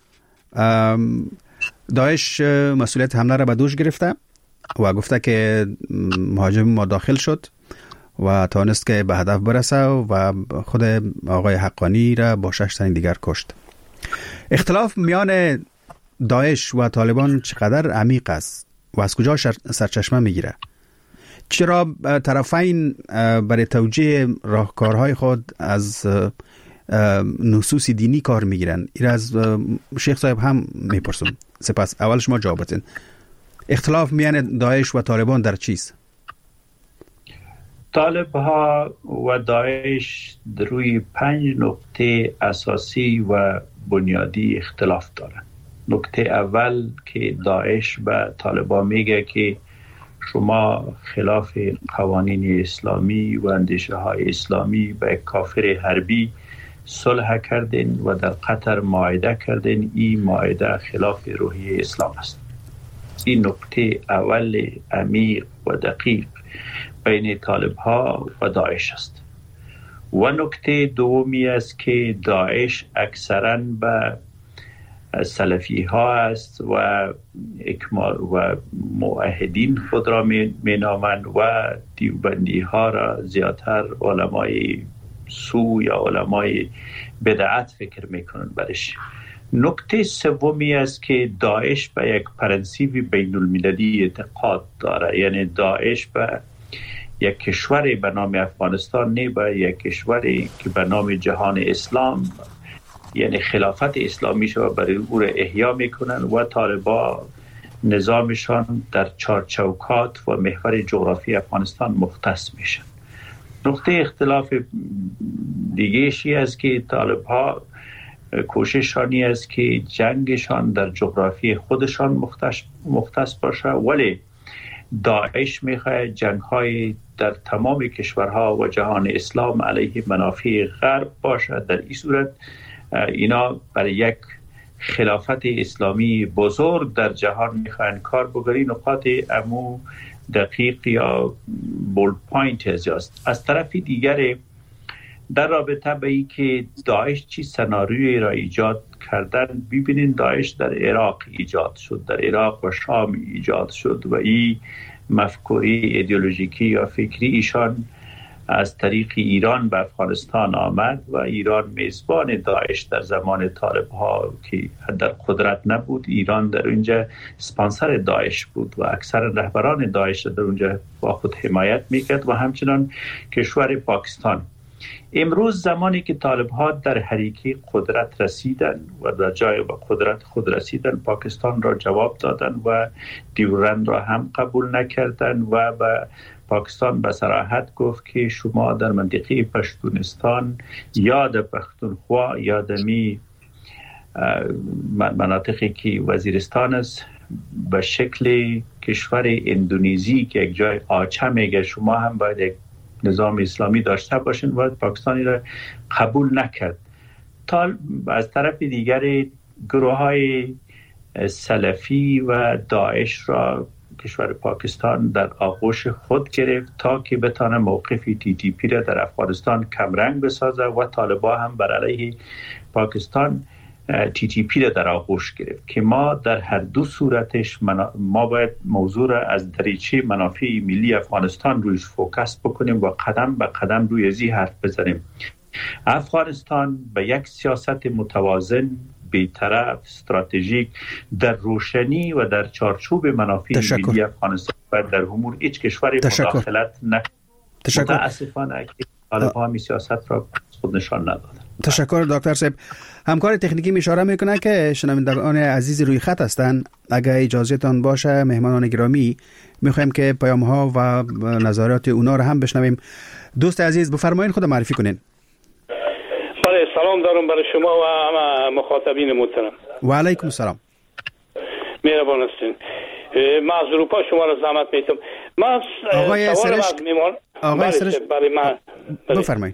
S4: داعش مسئولیت حمله را به دوش گرفته و گفته که مهاجم ما داخل شد و توانست که به هدف برسه و خود آقای حقانی را با 6 تن دیگر کشت. اختلاف میان داعش و طالبان چقدر عمیق است و از کجا سرچشمه میگیره؟ چرا طرفین برای توجیه راهکارهای خود از نصوص دینی کار میگیرن؟ این از شیخ صاحب هم میپرسم. سپس اول شما جواب بدین. اختلاف میان داعش و طالبان در چیست؟
S6: طالب ها و داعش روی 5 نقطه اساسی و بنیادی اختلاف دارند. نکته اول که داعش به طالبان میگه که شما خلاف قوانین اسلامی و اندیشه های اسلامی به کافر حربی صلح کردین و در قطر معاهده کردین. این معاهده خلاف روحیه اسلام است. این نکته اول عمیق و دقیق بین طالب ها و داعش است. و نکته دومی است که داعش اکثراً به سلفی ها است و موحدین خود را می نامند و دیوبندی ها را زیادتر علمای سو یا علمای بدعت فکر میکنند برش. نکته سومی است که داعش به یک پرنسیب بین المللی اعتقاد داره، یعنی داعش به یک کشوری به نام افغانستان نه، به یک کشوری که به نام جهان اسلام یعنی خلافت اسلامی شو برای او را احیا میکنن و طالبا نظامشان در چارچوکات و محور جغرافی افغانستان مختص میشن. نقطه اختلاف دیگه‌شی است که طالب ها کوششانی است که جنگشان در جغرافی خودشان مختص باشه، ولی داعش میخواد جنگ‌های در تمام کشورها و جهان اسلام علیه منافع غرب باشه. در این صورت اینا برای یک خلافت اسلامی بزرگ در جهان میخوان کار بگیرن. نقاط امو دقیق یا بولد پوینت است. از طرف دیگر در رابطه به این که داعش چی سناریویی را ایجاد کردن، ببینید داعش در عراق ایجاد شد، در عراق و شام ایجاد شد و این مفکوری ایدئولوژیکی یا فکری ایشان از طریق ایران به افغانستان آمد و ایران میزبان داعش در زمان طالب ها که در قدرت نبود، ایران در اونجا سپانسر داعش بود و اکثر رهبران داعش در اونجا با خود حمایت میکرد و همچنان کشور پاکستان. امروز زمانی که طالب ها در حریقه قدرت رسیدن و در جای به قدرت خود رسیدن، پاکستان را جواب دادن و دیورند را هم قبول نکردن و به پاکستان به صراحت گفت که شما در منطقه پشتونستان یا در پختونخوا یا در مناطقی که وزیرستان است به شکل کشور اندونزی که یک جای آچه میگه، شما هم باید یک نظام اسلامی داشته باشین و پاکستانی را قبول نکرد. تا از طرف دیگر گروه های سلفی و داعش را کشور پاکستان در آغوش خود گرفت تا که بتانه موقف TTP را در افغانستان کمرنگ بسازه و طالبا هم بر علیه پاکستان TTP را در آغوش گرفت که ما در هر دو صورتش ما باید موضوع را از دریچه منافع ملی افغانستان رویش فوکس بکنیم و قدم به قدم روی ازی حرف بزنیم. افغانستان به یک سیاست متوازن، بی‌طرف، استراتژیک در روشنی و در چارچوب منافع ملی افغانستان و در امور هیچ کشوری مداخلت نکند. متاسفانه که طالب‌ها می سیاست را خود نشان ندادند.
S4: تشکر دکتر صاحب. همکار تکنیکی اشاره میکنه که شنوندگان عزیز روی خط هستند. اگر اجازهتان باشه مهمانان گرامی میخوایم که پیام ها و نظرات اونا رو هم بشنویم. دوست عزیز بفرمایید، خود معرفی کنین.
S8: بله، سلام دارم برای شما و همه مخاطبین محترم.
S4: و علیکم السلام.
S8: مهربان هستین. من از اروپا شما را زحمت میتم. من
S4: آقای سرش
S8: برای من
S4: بفرمایید.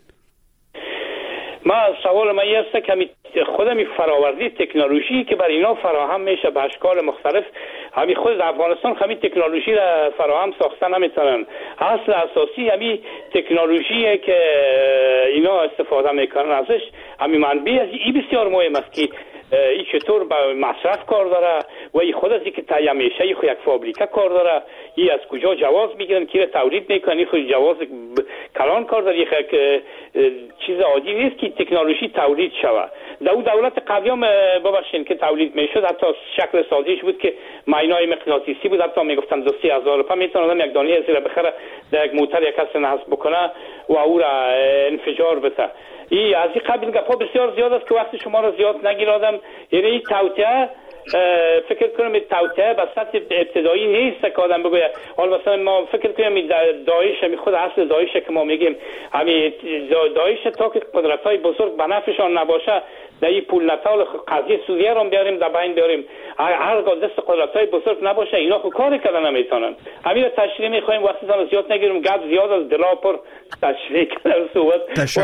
S8: من سوال من این است که خودمی فراوردی تکنولوژی که بر اینا فراهم میشه به اشکال مختلف، همین خود افغانستان همین تکنولوژی را فراهم ساختن نمیتونن. اصل اساسی همین تکنولوژی که اینا استفاده میکنن ازش، همین منبع از این بسیار مهم است که این چطور به مصرف کار داره و این خود از این که تهیه میشه این خود یک فابریکه کار داره، این از کجا جواز میگیرن که تولید میکنن، این خود جواز کلان کار داره، این چیز عادی نیست که تکنولوژی تولید شود. در دولت قبلی هم ببخشین که تولید میشد حتی شکل سازیش بود که ماینای مغناطیسی بود، حتی میگفتن 2,000 روپیه میتونه یک دانه زیر بخره در یک موتر یک کس نصب بکنه و او را انفجار بده. این از این قبیل گپا بسیار زیاد است که وقتی شما را زیاد نگیرادم. یعنی این توطئه فکر کنم این توطئه به سطح ابتدایی نیست که آدم بگوید حالا مثلا ما فکر کنیم داعش همین خود اصل داعش که ما میگیم همین داعش تا که قدرت‌های بزرگ به نفعشان نباشه در این پول نتال قضیه سوریه رو بیاریم در بین بیاریم، هر دست قدرت‌های بزرگ نباشه اینا خود کاری کردن نمیتونن. همین رو تشریح می‌خوایم وقتی زیاد زیاد نگیریم، گپ زیاد از دلا پر تشریح کردن صحبت.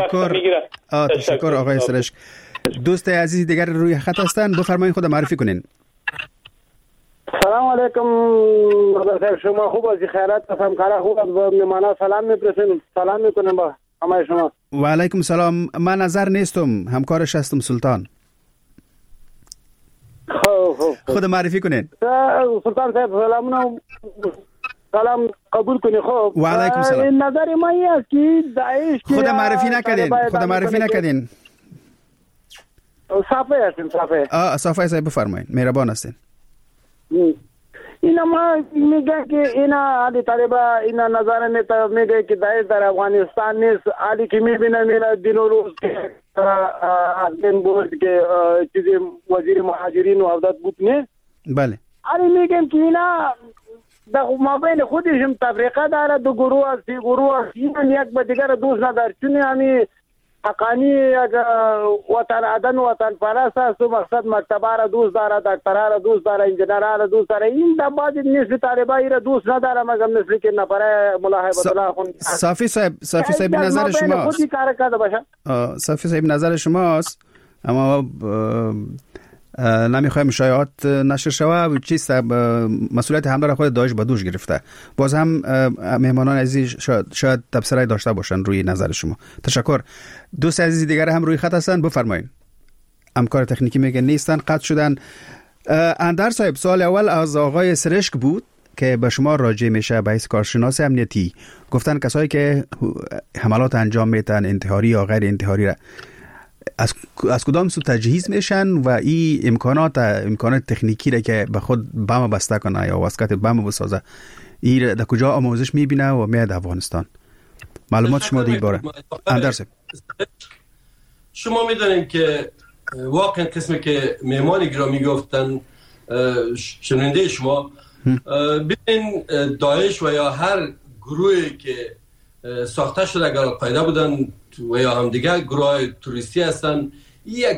S4: تشکر آقای سرش. دوست عزیز دیگر روی خط هستن، بفرمایید خود معرفی کنین.
S9: سلام علیکم صاحب، شما خوب از خیرات همکارا خوب از مهمانا سلام می‌پرسیم، سلام می‌کنم با همه شما.
S4: و علیکم سلام. من نظر نیستم، همکارش هستم سلطان. خود معرفی کنین.
S9: سلطان صاحب سلام قبول کنی. خب
S4: و علیکم سلام.
S9: نظر ما این است که داعش
S4: خود معرفی نکردین.
S9: صافه هستین.
S4: صافه صاحب بفرمایید، مهربان هستین.
S9: اینا ما میگن که اینا علی طالبا اینا نظر میگه که داعش در افغانستان نیست. علی که میبینه میره دین و روز که از دین بود که چیزی وزیر مهاجرین و عودت بود نه.
S4: بله.
S9: علی میگم که اینا در مابین خودشون تفریقه داره، دو گروه است، سی گروه است، یک به دیگر دوست نداره. چون همی حقانی وطن عدن وطن پرست است و مقصد مکتبه را دوست داره، دکتره را دوست داره، انجینره را دوست داره. این در بعضی نسل طالبایی را دوست نداره، مگر نسلی که نفره ملاحظه الله خون.
S4: صافی صاحب نظر شما
S9: خودی کار کرده باشه.
S4: صافی صاحب نظر شماست، اما نمیخوایم شایعات نشر شود و چیست مسئولیت حمله را خود داعش به دوش گرفته. باز هم مهمانان عزیز شاید تبصره داشته باشن روی نظر شما. تشکر. دوست عزیز دیگر هم روی خط هستن، بفرمایید. همکار تکنیکی میگه نیستن، قطع شدن. اندر صاحب، سوال اول از آقای سرشک بود که به شما راجع میشه به حیث کارشناس امنیتی. گفتن کسایی که حملات انجام میتن انتحاری یا غیر انتحاری را از کدام سو تجهیز میشن و این امکانات تکنیکی را که به خود بم بسته کنه یا واسکت بم بسازه، این در کجا آموزش میبینه و میاد افغانستان؟ معلومات شما دیگه باره. اندرس
S7: شما میدونین که واقعا قسمی که مهمان گرامی گفتن شنونده شما، ببین داعش و یا هر گروهی که ساخته شده اگر قاعده بودن و یا هم دیگه گروه توریستی هستن، یک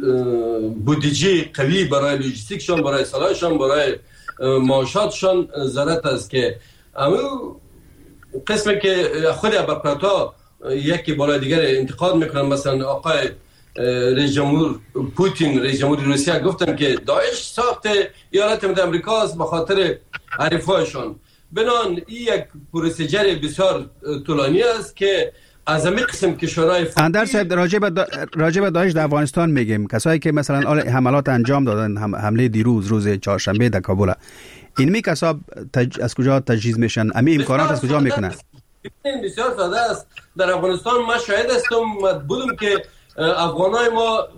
S7: بودجه قوی برای لوجستیکشان، برای سلاحشان، برای معاشاتشان ضرورت است که امو قسمی که خود اپاراتا یکی بالای دیگر انتقاد میکنن. مثلا آقای رئیس جمهور پوتین، رئیس جمهور روسیه، گفتن که داعش ساخت ایالات متحده آمریکا است به خاطر حریفایشان. بنان این یک پروسیجر بسیار طولانی است که از همین قسم کشورهای
S4: اندر صاحب راجع به داعش در افغانستان میگیم، کسایی که مثلا حملات انجام دادن، حمله دیروز روز چهارشنبه در کابل، این کسا از کجا تجهیز میشن؟ امی امکانات از کجا میکنن؟
S7: بسیار ساده است. در افغانستان ما شاهد هستم بودم که افغانای ما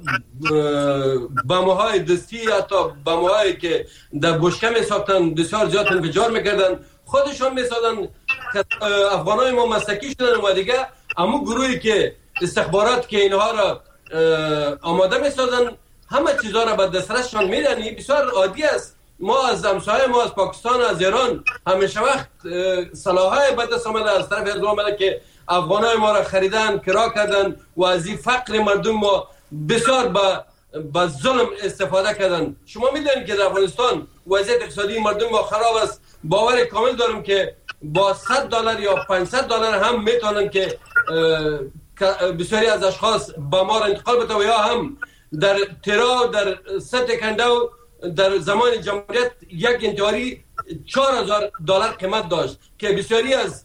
S7: بمب‌های دستی، حتی بمب‌هایی که در بشکه میساختن بسیار زیاد انفجار میکردن، خودشون میسادن. افغانای ما مسلکی شدن و دیگه اما گروهی که استخبارات که اینها را آماده میسازن همه چیزها را به دسترسشان میدن. بسیار عادی است. ما از همسایه ما از پاکستان، از ایران همیشه وقت سلاح‌های به دست آمده از طرف اردوغان آمده که افغانای ما را خریدن، کرا کردن و از این فقر مردم ما بسیار با ظلم استفاده کردن. شما میدونید که در افغانستان وضعیت اقتصادی مردم ما خراب است. باور کامل دارم که با $100 یا $500 هم میتونن که بسیاری از اشخاص با ما را انتقال بده و یا هم در ترا، در ستکنده و در زمان جمهوریت یک انتحاری $4,000 قیمت داشت که بسیاری از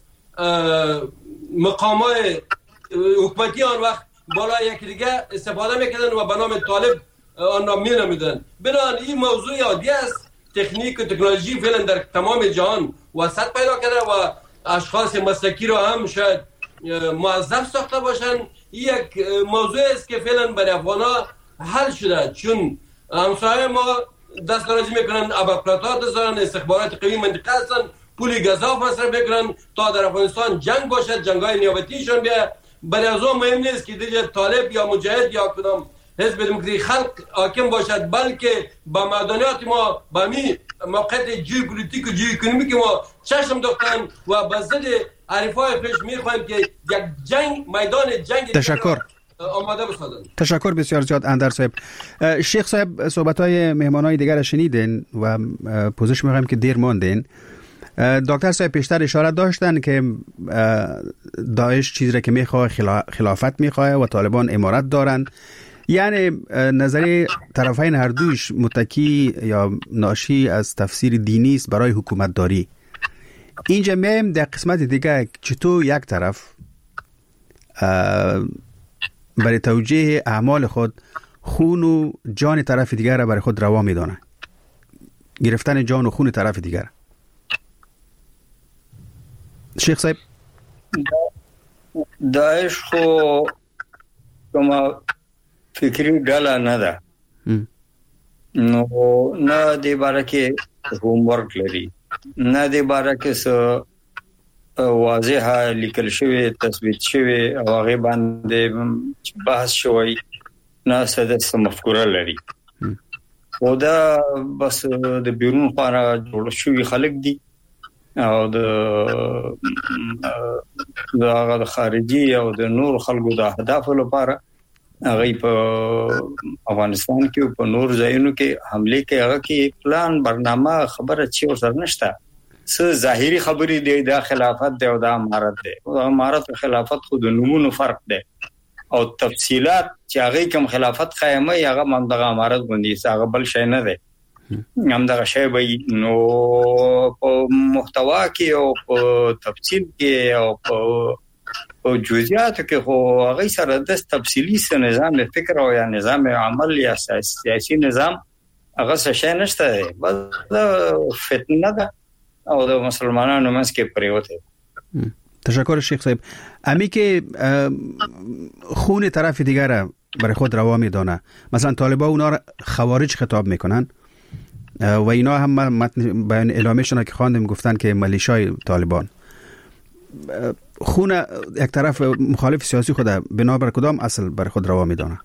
S7: مقامات حکومتی آن وقت بالای یکی دیگه استفاده میکردن و به نام طالب آن را مینامیدن. بنابراین این موضوع عادی است. تکنیک و تکنولوژی فعلا در تمام جهان وسعت پیدا کرده و اشخاص مسلکی را هم شاید موظف ساخته باشن. یک موضوع است که فعلا برای افغانا حل شده، چون همسایه ما دست درازی میکنن، اپارات دارن، استخبارات قوی منطقه هستن، پول گزاف مصرف میکنن تا در افغانستان جنگ باشد، جنگای نیابتیشون بیا. برای از اون مهم نیست که دیگه طالب یا مجاهد یا کدام حزب دموکراسی خلق حاکم باشد، بلکه با مدنیات ما با می موقعیت ژئوپلیتیک و ژئواکونومیک ما چشم دوختن و به ضد حریفای پیش میخوایم که یک جنگ، میدان جنگ
S4: تشکر
S7: آماده بسازن.
S4: تشکر بسیار زیاد اندر صاحب. شیخ صاحب صحبت‌های مهمانای دیگر شنیدین و پوزش می‌خوایم که دیر ماندین. دکتر صاحب پیشتر اشاره داشتن که داعش چیزی را که میخواه خلافت میخواه و طالبان امارت دارن. یعنی نظری طرفین هر دوش متکی یا ناشی از تفسیر دینی است برای حکومت داری. اینجا میم در قسمت دیگه چطور یک طرف برای توجیه اعمال خود خون و جان طرف دیگر را برای خود روا میدانه، گرفتن جان و خون طرف دیگر. شیخ صاحب
S5: داعش خو کما فکری ډله نه ده، نو نه د باره کې هوم ورک لري، نه د باره کې څه واضحه لیکل شوی، تثبیت شوی او هغه باندې بحث شوی، نه څه د مفکوره لري. او دا بس د بیرون خوانا جوړ شوی خلک دي او د خارجي او د نور خلکو د اهداف لپاره هغه په افغانستان کې په نور ځایونو کې حمله کوي. هغه کې پلان برنامه خبره چې ورسره نشته. څه ظاهري خبرې دي د خلافت دی او د امارت دی. او امارت او خلافت خو د نمونه فرق دی او تفصيلات چې هغه کوم خلافت قائمه هغه منځه امارت باندې هغه بل شي نه دی. هم دا شی به نو په محتوا کې او په تفصیل کې او په جزئیات کې خو هغه سره د تفصیلی نظام فکر او یا نظام عمل یا سیاسي نظام هغه څه شي نشته دی. بس فتنه ده او د مسلمانانو منځ کې پریوته.
S4: تشکر شیخ صاحب. امی که خون طرف دیگر برای خود روا میدانه، مثلا طالبان اونا را خوارج خطاب میکنن و اینا هم متن بیان اعلامیشون که خواندیم گفتن که ملیشای طالبان. خون یک طرف مخالف سیاسی خود بنابر کدام اصل برای خود روا میدانه؟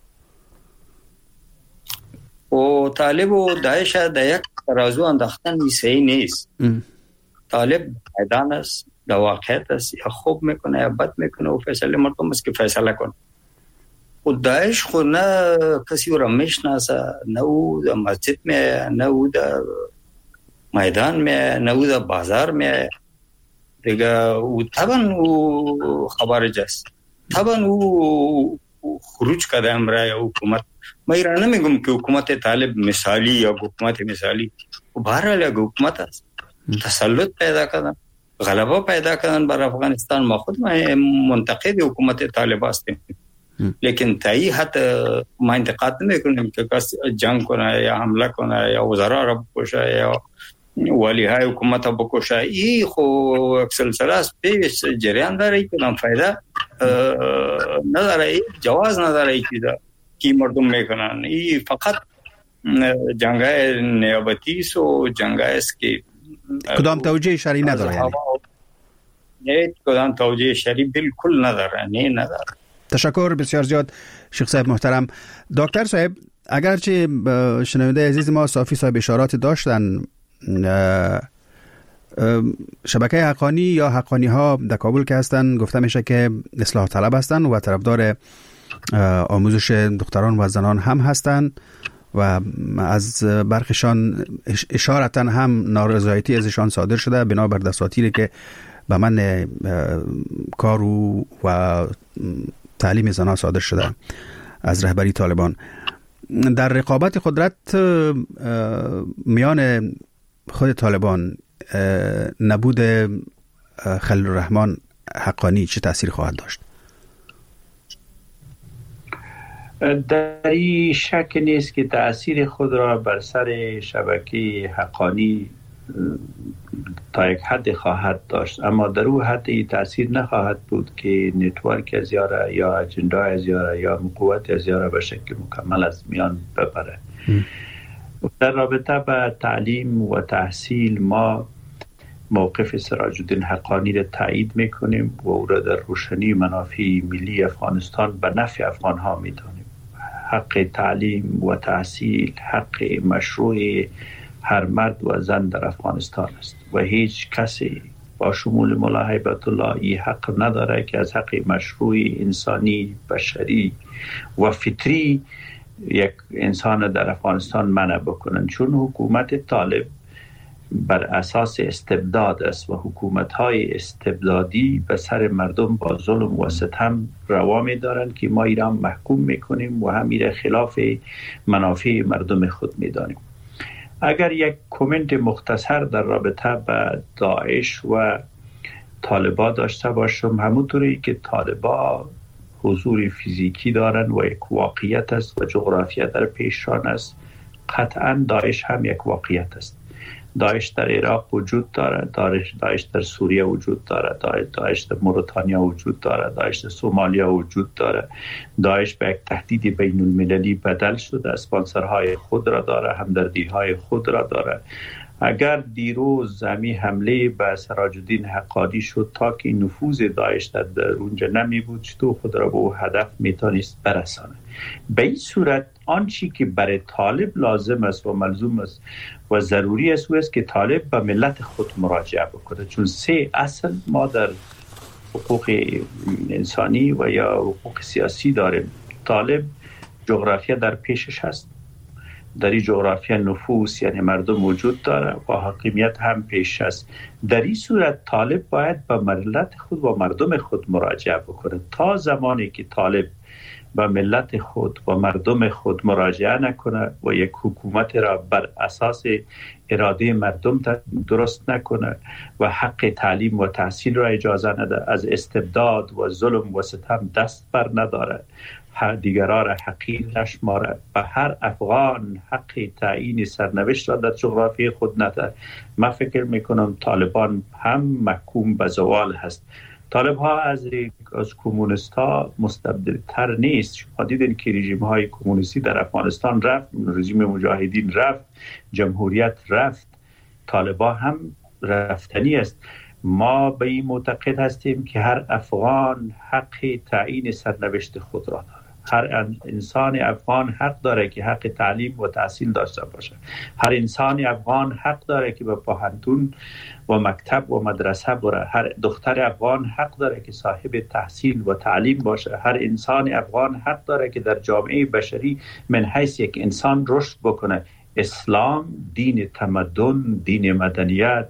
S5: و طالب و داعش در یک ترازو انداختن صحیح نیست. طالب میدان است، در واقعیت است، یا خوب میکنه یا بد میکنه و فیصله مردم است که فیصله کنه. و داعش خود نه کسی را میشناسه، نه او در مسجد میه، نه او در میدان میه، نه او در بازار میه. دیگه او طبعا او خبرج است، طبعا او خروج کرده امرای حکومت. ما ایران نمیگم که حکومت طالب مثالی یا حکومت مثالی، و بهرحال یک حکومت است. تسلط پیدا کردن، غلبه پیدا کردن بر افغانستان. ما خود منتقد حکومت طالب هستیم، لیکن تایی حتی ما انتقاد نمیکنیم که کس جنگ کنه یا حمله کنه یا وزرا را بکشه یا ولی های حکومت را بکشه. ای خو یک سلسله است، پیش جریان داره که من فایده نداره، جواز نداره که مردم میکنن. ای فقط جنگای نیابتی است و جنگای است که
S4: کدام توجیه شرعی نداره. یعنی
S5: نه کدام توجیه شرعی بالکل نداره، نه نداره.
S4: تشکر بسیار زیاد شیخ صاحب محترم. دکتر صاحب، اگرچه شنونده عزیز ما صافی صاحب اشارات داشتن، شبکه حقانی یا حقانی ها در کابل که هستن گفته میشه که اصلاح طلب هستن و طرفدار آموزش دختران و زنان هم هستن و از برخشان اشارتا هم نارضایتی ازشان صادر شده بنابر دساتیری که به من کار و تعلیم زنان صادر شده از رهبری طالبان. در رقابت قدرت میان خود طالبان نبود خلیل الرحمن حقانی چه تأثیر خواهد داشت؟
S6: در این شک نیست که تأثیر خود را بر سر شبکه حقانی تا یک حد خواهد داشت، اما در او حد این تأثیر نخواهد بود که نتورک از یاره یا اجندا از یاره یا قوت از یاره به شکل مکمل از میان ببره. در رابطه با تعلیم و تحصیل ما موقف سراج الدین حقانی را تایید میکنیم و او را در روشنی منافع ملی افغانستان به نفع افغان ها میدانیم. حق تعلیم و تحصیل حق مشروع هر مرد و زن در افغانستان است و هیچ کسی با شمول مولا هیبت الله این حق نداره که از حق مشروع انسانی بشری و فطری یک انسان در افغانستان منع بکنن، چون حکومت طالب بر اساس استبداد است و حکومت‌های استبدادی به سر مردم با ظلم و ستم روا می‌دارند که ما ایران محکوم می‌کنیم و همین خلاف منافع مردم خود می‌دانیم. اگر یک کامنت مختصر در رابطه با داعش و طالبان داشته باشم، همونطوری که طالبان حضور فیزیکی دارند و یک واقعیت است و جغرافیا در پیشران است، قطعا داعش هم یک واقعیت است. داعش در عراق وجود دارد، داعش در سوریه وجود دارد، داعش در موریتانیا وجود دارد، داعش در سومالیا وجود دارد. داعش به یک تهدید بین المللی بدل شده، اسپانسرهای خود را دارد، همدردی‌های خود را دارد. اگر دیروز زمین حمله به سراج الدین حقانی شد تا که نفوذ داعش در اونجا نمی بود، چطور خود را به هدف میتونست برسانه؟ به این صورت آنچه که برای طالب لازم است و ملزوم است و ضروری است که طالب به ملت خود مراجعه بکنه، چون 3 اصل ما در حقوق انسانی و یا حقوق سیاسی داریم. طالب جغرافیا در پیشش هست، در این جغرافیا نفوس یعنی مردم وجود داره و حاکمیت هم پیش است. در این صورت طالب باید به ملت خود و مردم خود مراجعه بکنه. تا زمانی که طالب به ملت خود و مردم خود مراجعه نکنه و یک حکومت را بر اساس اراده مردم درست نکنه و حق تعلیم و تحصیل را اجازه نده، از استبداد و ظلم و ستم دست بر نداره، دیگران را حقیر نشماره، به هر افغان حق تعیین سرنوشت را در جغرافی خود نده، من فکر میکنم طالبان هم محکوم به زوال هست. طالب ها از کمونیست ها مستبدل تر نیست. شما دیدین که رژیم های کمونیستی در افغانستان رفت، رژیم مجاهدین رفت، جمهوریت رفت، طالب ها هم رفتنی است. ما به این معتقد هستیم که هر افغان حق تعیین سرنوشت خود را داره. هر انسان افغان حق داره که حق تعلیم و تحصیل داشته باشه. هر انسان افغان حق داره که به پوهنتون و مکتب و مدرسه بره. هر دختر افغان حق داره که صاحب تحصیل و تعلیم باشه. هر انسان افغان حق داره که در جامعه بشری من حیث یک انسان رشد بکنه. اسلام دین تمدن، دین مدنیت،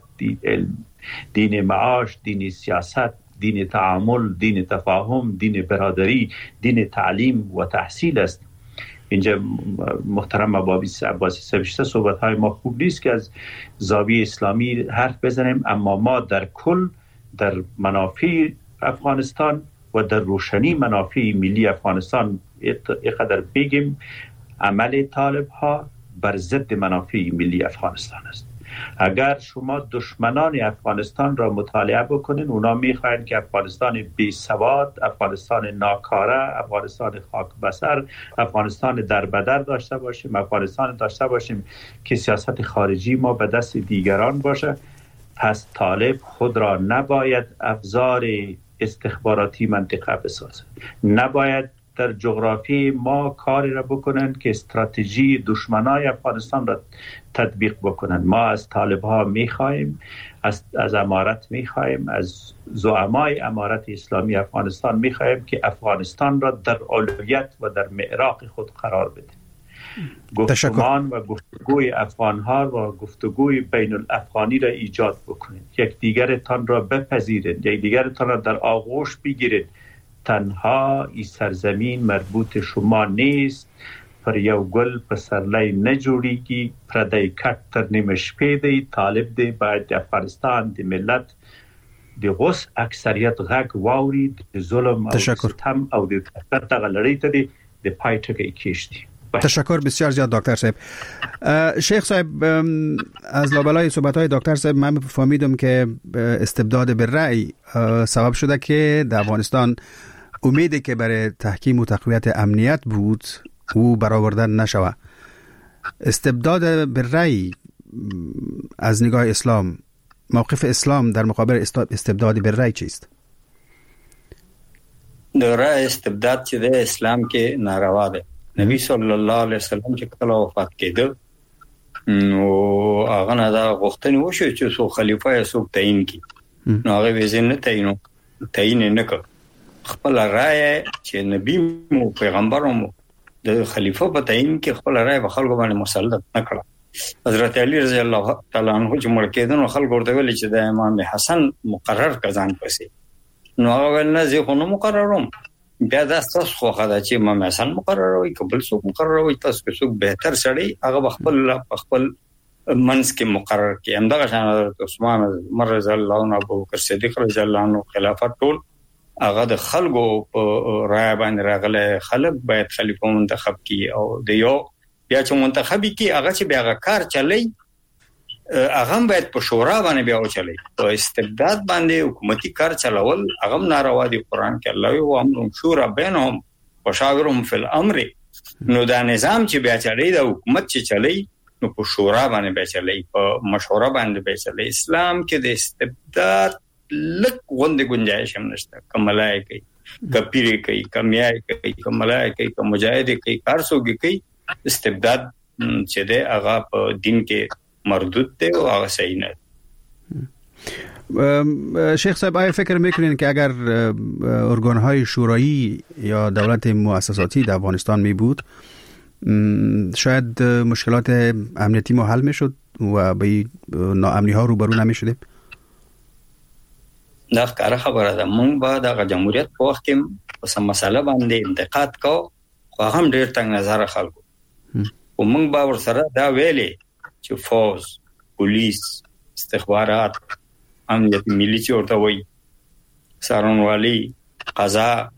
S6: دین معاش، دین سیاست، دین تعامل، دین تفاهم، دین برادری، دین تعلیم و تحصیل است. اینجا محترم عباسی سبشته صحبت‌های ما خوب نیست که از زاویه اسلامی حرف بزنیم، اما ما در کل در منافع افغانستان و در روشنی منافع ملی افغانستان اینقدر بگیم عمل طالب ها بر ضد منافع ملی افغانستان است. اگر شما دشمنان افغانستان را مطالعه بکنین، اونا میخواین که افغانستان بی سواد، افغانستان ناکاره، افغانستان خاک بسر، افغانستان دربدر داشته باشیم، افغانستان داشته باشیم که سیاست خارجی ما به دست دیگران باشه. پس طالب خود را نباید ابزار استخباراتی منطقه بسازه، نباید در جغرافی ما کاری را بکنن که استراتژی دشمنای افغانستان را تطبیق بکنن. ما از طالب ها میخوایم، از امارت میخوایم، از زعمای امارت اسلامی افغانستان میخوایم که افغانستان را در اولویت و در معراق خود قرار بده. گفتمان و گفتگوی افغان‌ها و گفتگوی بین الافغانی را ایجاد بکنید. یک دیگرتان را بپذیرید، یک دیگرتان را در آغوش بگیرید. تنها این سرزمین مربوط شما نیست، پر یو گل په سرلی نه جوړیږي، پردی کټ تر نیمه شپې دی. طالب دی باید د افغانستان د ملت د غوث اکثریت غږ واوري، د ظلم او ستم او د کثرت دغه لړۍ ته دی د پای ټکی کیږدي.
S4: تشکر بسیار زیاد دکتر صاحب. شیخ صاحب، از لابلای صحبت‌های دکتر صاحب من فهمیدم که استبداد بالرأی سبب شده که در افغانستان امیدی که برای تحکیم و تقویت امنیت بود او برآوردن نشود. استبداد بالرأی از نگاه اسلام، موقف اسلام در مقابل استبداد بالرأی چیست؟
S5: در استبداد چې د اسلام کې ناروا ده. نبی صلی الله علیه وسلم چې کله وفات کېده نو هغه نه دا غوښتنه وشو چې څو خلیفہ یې څوک تعیین کړي. نو هغه وزین نه تعیین نه کړ. خپل رائے چې نبی مو پیغمبر مو د خلیفہ په تعیین کې خپل رائے په خلکو باندې مسلط نه کړ. حضرت علی رضی الله تعالی عنہ چې مړ کېدنو خلکو ورته ویل چې د امام حسن مقرر کزان پسې. نو هغه نه زه خو نو مقرروم، بیا دا تاسو خو خدای چې امام حسن مقرروي قبل څوک مقرروي، تاسو کې څوک بهتر سړی هغه خپل منځ کې مقرر کې. همدغه شان حضرت عثمان رضی الله عنه، ابو بکر صدیق رضی الله عنه خلافت ټول هغه د خلکو رائے باندې راغله. خلک باید خلیفہ منتخب کی او د یو بیا چې منتخبي کی هغه چې بیا کار چلی هغه باید په شورا باندې بیا وچلی. په استبداد باندې حکومتي کار چلول هغه ناروا دی. قران کې الله او امر شورا بینهم وشاورهم فی الامر. نو دا نظام چې بیا چلی دا حکومت چې چلی نو په شورا باندې بیا چلی، په مشوره باندې بیا چلی. اسلام کې د استبداد لک غوندې گنجائش هم نشته. کملای کوي، کپیری کوي، کمیای کوي، کملای کوي، مجاهد کوي، کارسوګي کوي، استبداد چې ده هغه په دین کې مردود ده او هغه صحیح نه.
S4: شیخ صاحب آیا فکر میکنین که اگر ارگانهای شورایی یا دولت مؤسساتی در افغانستان می بود شاید مشکلات امنیتی ما حل میشد و به ناامنی ها روبرو نمی شدیم؟
S5: دا ښکاره خبره ده. مونږ به د جمهوریت په وخت کې په سم مسله باندې انتقاد کو، خو هم ډیر تنگ نظر خلکو او مونږ به ورسره دا ویلې چې فوج، پولیس، استخبارات، امنیت ملي چې ورته وایي، څارنوالي، قضا،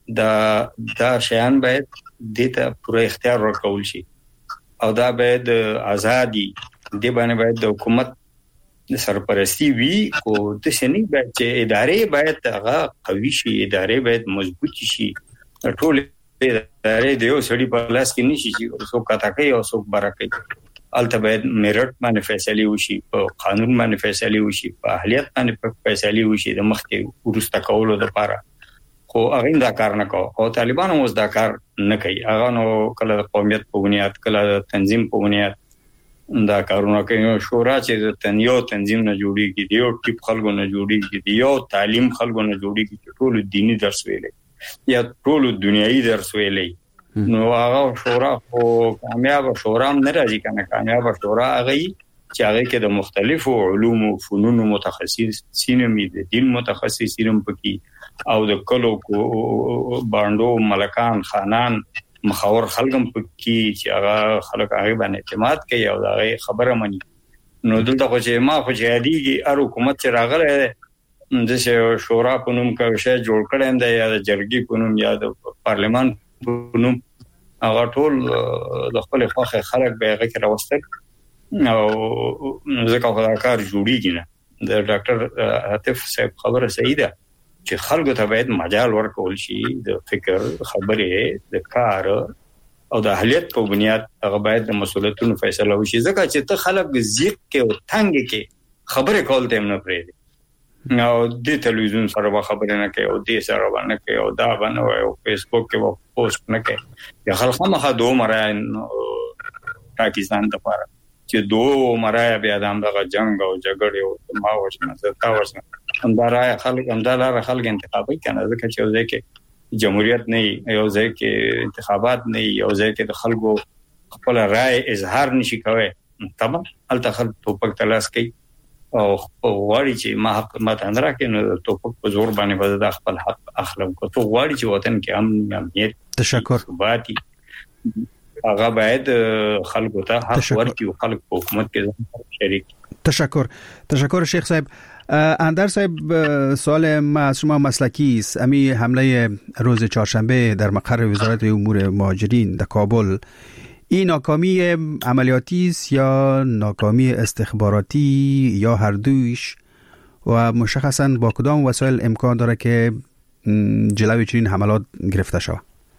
S5: دا شیان باید دته پوره اختیار ورکول شي او دا باید ازادي دی باندې باید د حکومت سرپرستی وی او د سنی باید چې ادارې باید هغه قوي شي، ادارې باید مضبوط شي. ټول ادارې د یو سړي په لاس کې نشي چې څوک کاته کوي او څوک برکوي. البته باید میرټ باندې فیصله وشي، په قانون باندې فیصله وشي، په اهلیت باندې فیصله وشي د مخکې ورسته کولو لپاره. خو هغه دا کار نه کوي او طالبان هم دا کار نه کوي. هغه نو کله د قومیت په بنیاد، کله د تنظیم په بنیاد دا کارونه کوي. شورا چې د تنظیم نه جوړیږي، د یو ټیپ خلکو نه جوړیږي، د یو تعلیم خلکو نه جوړیږي چې ټول دینی درس ویلي یا ټول دنیوي درس ویلي. نو هغه شورا او کامیاب شورا هم نه راځي کنه. کامیاب شورا هغه چې هغه کې د مختلفو علوم او فنون متخصصین می دي، دین متخصصین پکې او د کلو باندو ملکان، خانان، مخاور خلګم پکې چې هغه خلک هغه باندې اعتماد کوي او هغه خبره مني. نو دلته خو چې ما خو یادېږي ار حکومت چې راغله د شورا په نوم کې شی جوړ کړم دی یا د جرګې په نوم یا د پارلمان په نوم، هغه ټول د خپل خوخه خلک به هغه کې راوستل او ځکه خو دا کار جوړیږي نه. د ډاکټر عاطف صاحب خبره صحیح ده چې خلکو ته باید مجال ورکول شي د فکر، خبرې، د کار او د اهلیت په بنیاد هغه باید د مسؤلیتونو فیصله وشي. ځکه چې ته خلک زیات کې او تنگ کې خبرې کول ته نه پرېږدي او د تلویزیون سره خبرې نه کوي او د سره باندې کوي او دا باندې او فیسبوک کې پوسټ نه کوي. یا خلک هم دوه مرای پاکستان د پاره چې دوه مرای بیا د همدغه جنگ او جګړې او ما وښنه زتا وښنه همدارای خلک انتخابي کنه. ځکه چې یو ځای کې جمهوریت نه، یو ځای کې انتخابات نه، یو ځای کې د خلکو خپل رائے اظهار نشي کوي. تمام الته خلک توپک تلاش کوي او غواړي چې ما حق ماته اندرا کې نو توپک په زور باندې وځي خپل حق اخلم کو. تو غواړي چې وطن کې امنیت،
S4: تشکر
S5: باتی هغه باید خلکو ته حق ورکړي او خلک په حکومت کې شریک.
S4: تشکر شیخ صاحب. اندر صاحب سوال ما از شما مسلکی است. امی حمله روز چهارشنبه در مقر وزارت امور مهاجرین در کابل، این ناکامی عملیاتی است یا ناکامی استخباراتی یا هر دویش و مشخصاً با کدام وسایل امکان داره که جلوی چنین حملات گرفته شود؟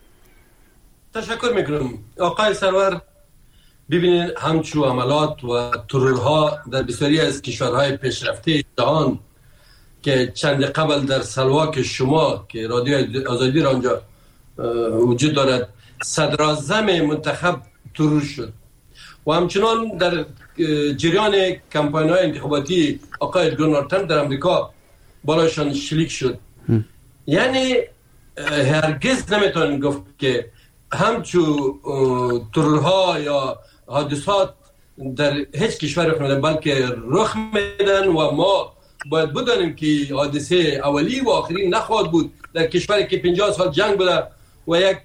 S7: تشکر میکنم آقای سرور. ببینید همچون عملات و ترورها در بسیاری از کشورهای پیشرفته جهان که چند قبل در سلواک شما که رادیو آزادی را آنجا وجود دارد صدراعظم منتخب ترور شد و همچنان در جریان کمپاین‌های انتخاباتی آقای دونالد ترامپ در امریکا بالایشان شلیک شد. یعنی هرگز نمیتونن گفت که همچون ترورها یا حادثات در هیچ کشور رخ نمیدن، بلکه رخ میدن و ما باید بدانیم که حادثه اولی و آخری نخواهد بود. در کشوری که 50 سال جنگ بوده و یک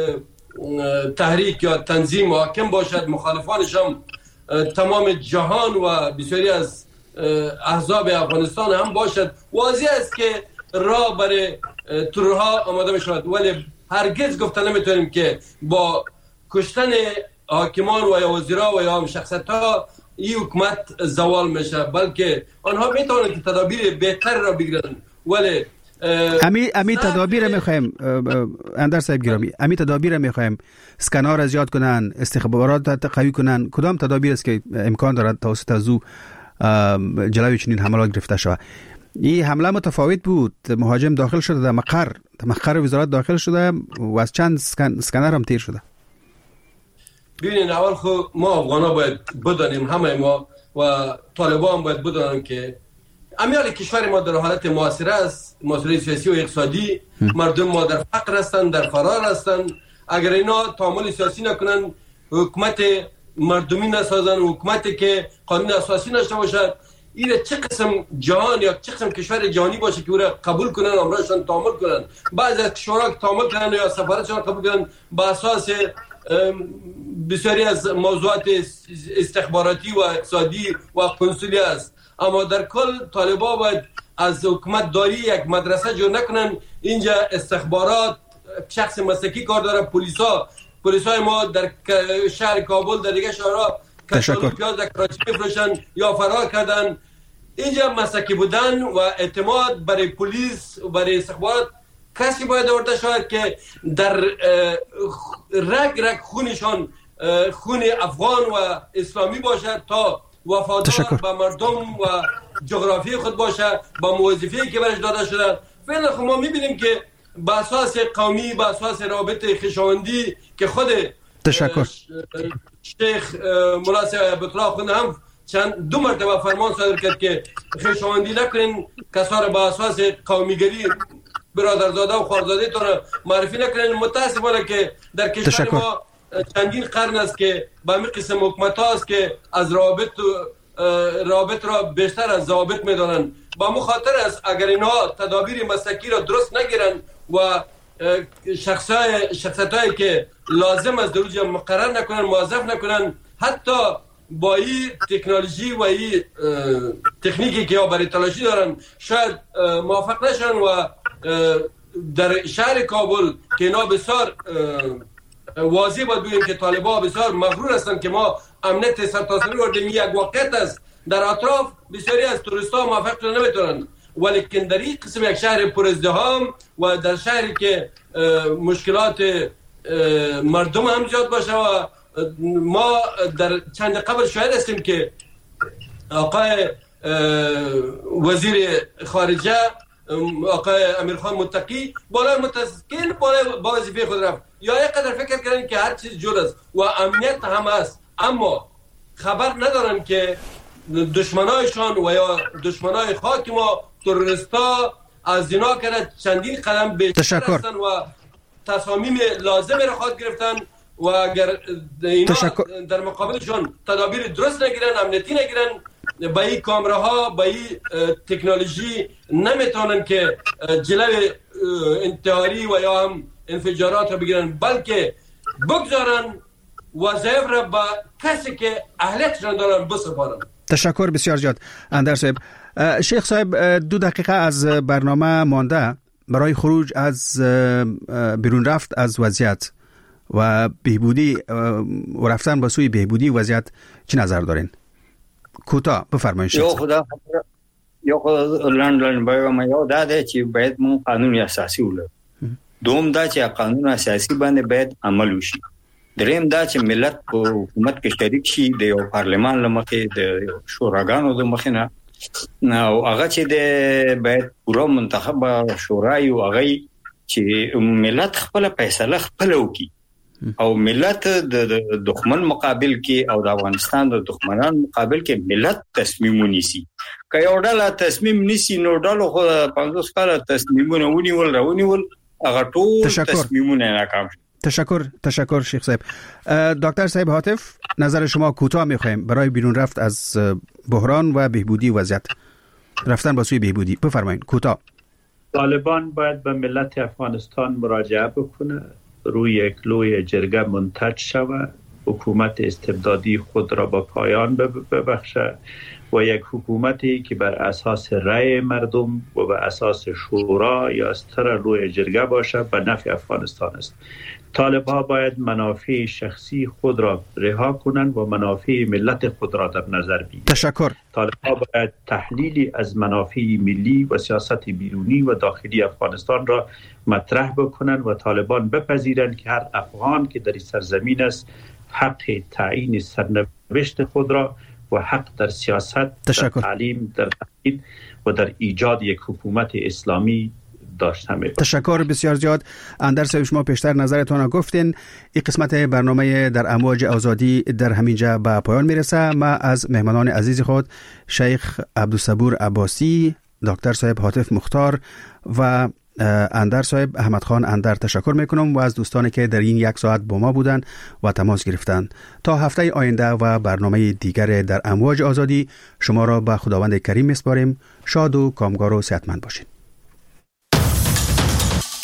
S7: تحریک یا تنظیم حاکم باشد، مخالفانش هم تمام جهان و بسیاری از احزاب افغانستان هم باشد، واضح است که راه برای ترورها آماده می شود. ولی هرگز گفته نمیتونیم که با کشتن حاکمان و یا وزیرا و یا شخصیت‌ها این حکومت زوال میشه، بلکه آنها میتونن که تدابیر بهتر را بگیرن. ولی
S4: امی تدابیر میخوایم اندر صاحب گرامی، امی تدابیر میخوایم اسکنار از زیاد کنن، استخبارات قوی کنن. کدام تدابیر است که امکان دارد توسط از او جلوی چنین حملات گرفته شود؟ این حمله متفاوت بود. مهاجم داخل شده در مقر وزارت داخل شده و از چند اسکنر هم تیر شده.
S7: ببینید اول خو ما افغانا باید بدانیم، همه ما و طالبان باید بدانن که امیال کشور ما در حالت معاصره است، معاصره سیاسی و اقتصادی. مردم ما در فقر هستند، در فرار هستند. اگر اینا تعامل سیاسی نکنن، حکومت مردمی نسازن، حکومتی که قانون اساسی نشته باشد، این چه قسم جهان یا چه قسم کشور جهانی باشه که او را قبول کنن، امرشان تعامل کنن. بعضی از کشورها که تعامل کنن یا سفارتشان قبول کنن با اساس بسیاری از موضوعات استخباراتی و اقتصادی و قنصلی است. اما در کل طالبان باید از حکومت داری یک مدرسه جور نکنن. اینجا استخبارات شخص مسلکی کار داره، پلیسای ما در شهر کابل در دیگه شهرها کشالو پیاز در کراچی میفروشن یا فرار کردن. اینجا مسلکی بودن و اعتماد برای پلیس و برای استخبارات کسی باید آورده شود که در رگ خونشان خون افغان و اسلامی باشد تا وفادار به مردم و جغرافی خود باشه، با وظیفه‌ای که برش داده شده. فعلا خب ما میبینیم که با اساس قومی، با اساس رابط خویشاوندی که خود شیخ مولا صاحب الله خود هم دو مرتبه فرمان صادر کرد که خویشاوندی نکنین، کسا را با اساس قومیگری برادرزاده و خوارزاده تون معرفی نکنین. متاسفانه که در کشور ما چندین قرن است که با همین قسم حکومت هاست که از رابط را بیشتر از ضابط میدانن. با مخاطر است اگر اینها تدابیر مسلکی را درست نگیرن و شخصیتایی که لازم است در اونجا مقرر نکنن، موظف نکنن، حتی با این تکنولوژی و این تکنیکی که برای تلاشی دارن شاید موافق نشن. و در شهر کابل که اینا بسیار واضح باید بگیم که طالبان بسیار مغرور هستند که ما امنیت سرتاسری وردیم، یک واقعیت است. در اطراف بسیاری از توریست‌ها موافق شدن نمیتونن، ولیکن در این قسم یک شهر پر ازدحام و در شهری که مشکلات مردم هم زیاد باشه و ما در چند قبل شاهد هستیم که آقای وزیر خارجه آقای امیرخان متقی بالای متسکین با وظیفه خود رفت. یا یک قدر فکر کردن که هر چیز جور است و امنیت هم است، اما خبر ندارن که دشمنایشان و یا دشمنای خاک ما تروریستا از دینا کرده چندین قدم بیشتر هستن و تصامیم لازم را خواهد گرفتن و اگر اینا در مقابلشان تدابیر درست نگیرن، امنیتی نگیرن، با این کامراها با این تکنولوژی نمیتونن که جلوی انتحاری و یا هم انفجارات را بگیرن، بلکه بگذارن وظایف را با کسی که اهلیتشان دارن بسپارن.
S4: تشکر بسیار زیاد اندر صاحب. شیخ صاحب 2 دقیقه از برنامه مانده برای خروج از بیرون رفت از وضعیت و بهبودی و رفتن به سوی بهبودی وضعیت چه نظر دارین؟ کوتاه بفرمایید.
S5: یا خدا لندن باید داده چې باید مون قانون اساسي ولرو. دوم دا چې قانون اساسي باندې باید عمل وشي. دریم دا چې ملت په حکومت کې شریک شي، د یو پارلمان لمخې د شوراګانو د مخې نه، او هغه چې د باید پوره منتخب شورای او هغه چې ملت خپل فیصله خپل وکړي او ملت د دښمن مقابل کې او د افغانستان د دښمنان مقابل کې ملت تصمیم ونیسي. که یو ډله تصمیم نیسي نو ډله خو 50 کاله تصمیمونه ونیول هغه ټول تصمیمونه ناکام شي.
S4: تشکر شیخ صاحب. دکتر صاحب هاتف نظر شما کوتاه میخوایم برای بیرون رفت از بحران و بهبودی وضعیت، رفتن به سوی بهبودی. بفرمایید کوتاه.
S6: طالبان باید به ملت افغانستان مراجعه بکنه، روی یک لوی جرگه منتج شود، حکومت استبدادی خود را با پایان ببخشه و یک حکومتی که بر اساس رأی مردم و بر اساس شورا یا استر لوی جرگه باشه به نفع افغانستان است. طالب‌ها باید منافع شخصی خود را رها کنند و منافع ملت خود را در نظر بگیرند.
S4: تشکر.
S6: طالب‌ها باید تحلیلی از منافع ملی و سیاست بیرونی و داخلی افغانستان را مطرح بکنند و طالبان بپذیرند که هر افغان که در این سرزمین است حق تعیین سرنوشت خود را و حق در سیاست، در تعلیم، در تحقیق و در ایجاد یک حکومت اسلامی داشته میباشد.
S4: تشکر بسیار زیاد. اندر صاحب، شما پیشتر نظرتون را گفتین. این قسمت برنامه در امواج آزادی در همینجا به پایان میرسه. ما از مهمانان عزیز خود شیخ عبدالصبور عباسی، دکتر صاحب حاتف مختار و اندر صاحب احمد خان اندر تشکر میکنم و از دوستانی که در این یک ساعت با ما بودن و تماس گرفتن. تا هفته آینده و برنامه دیگر در امواج آزادی شما را به خداوند کریم میسپاریم. شاد و کامگار و صحتمند باشید.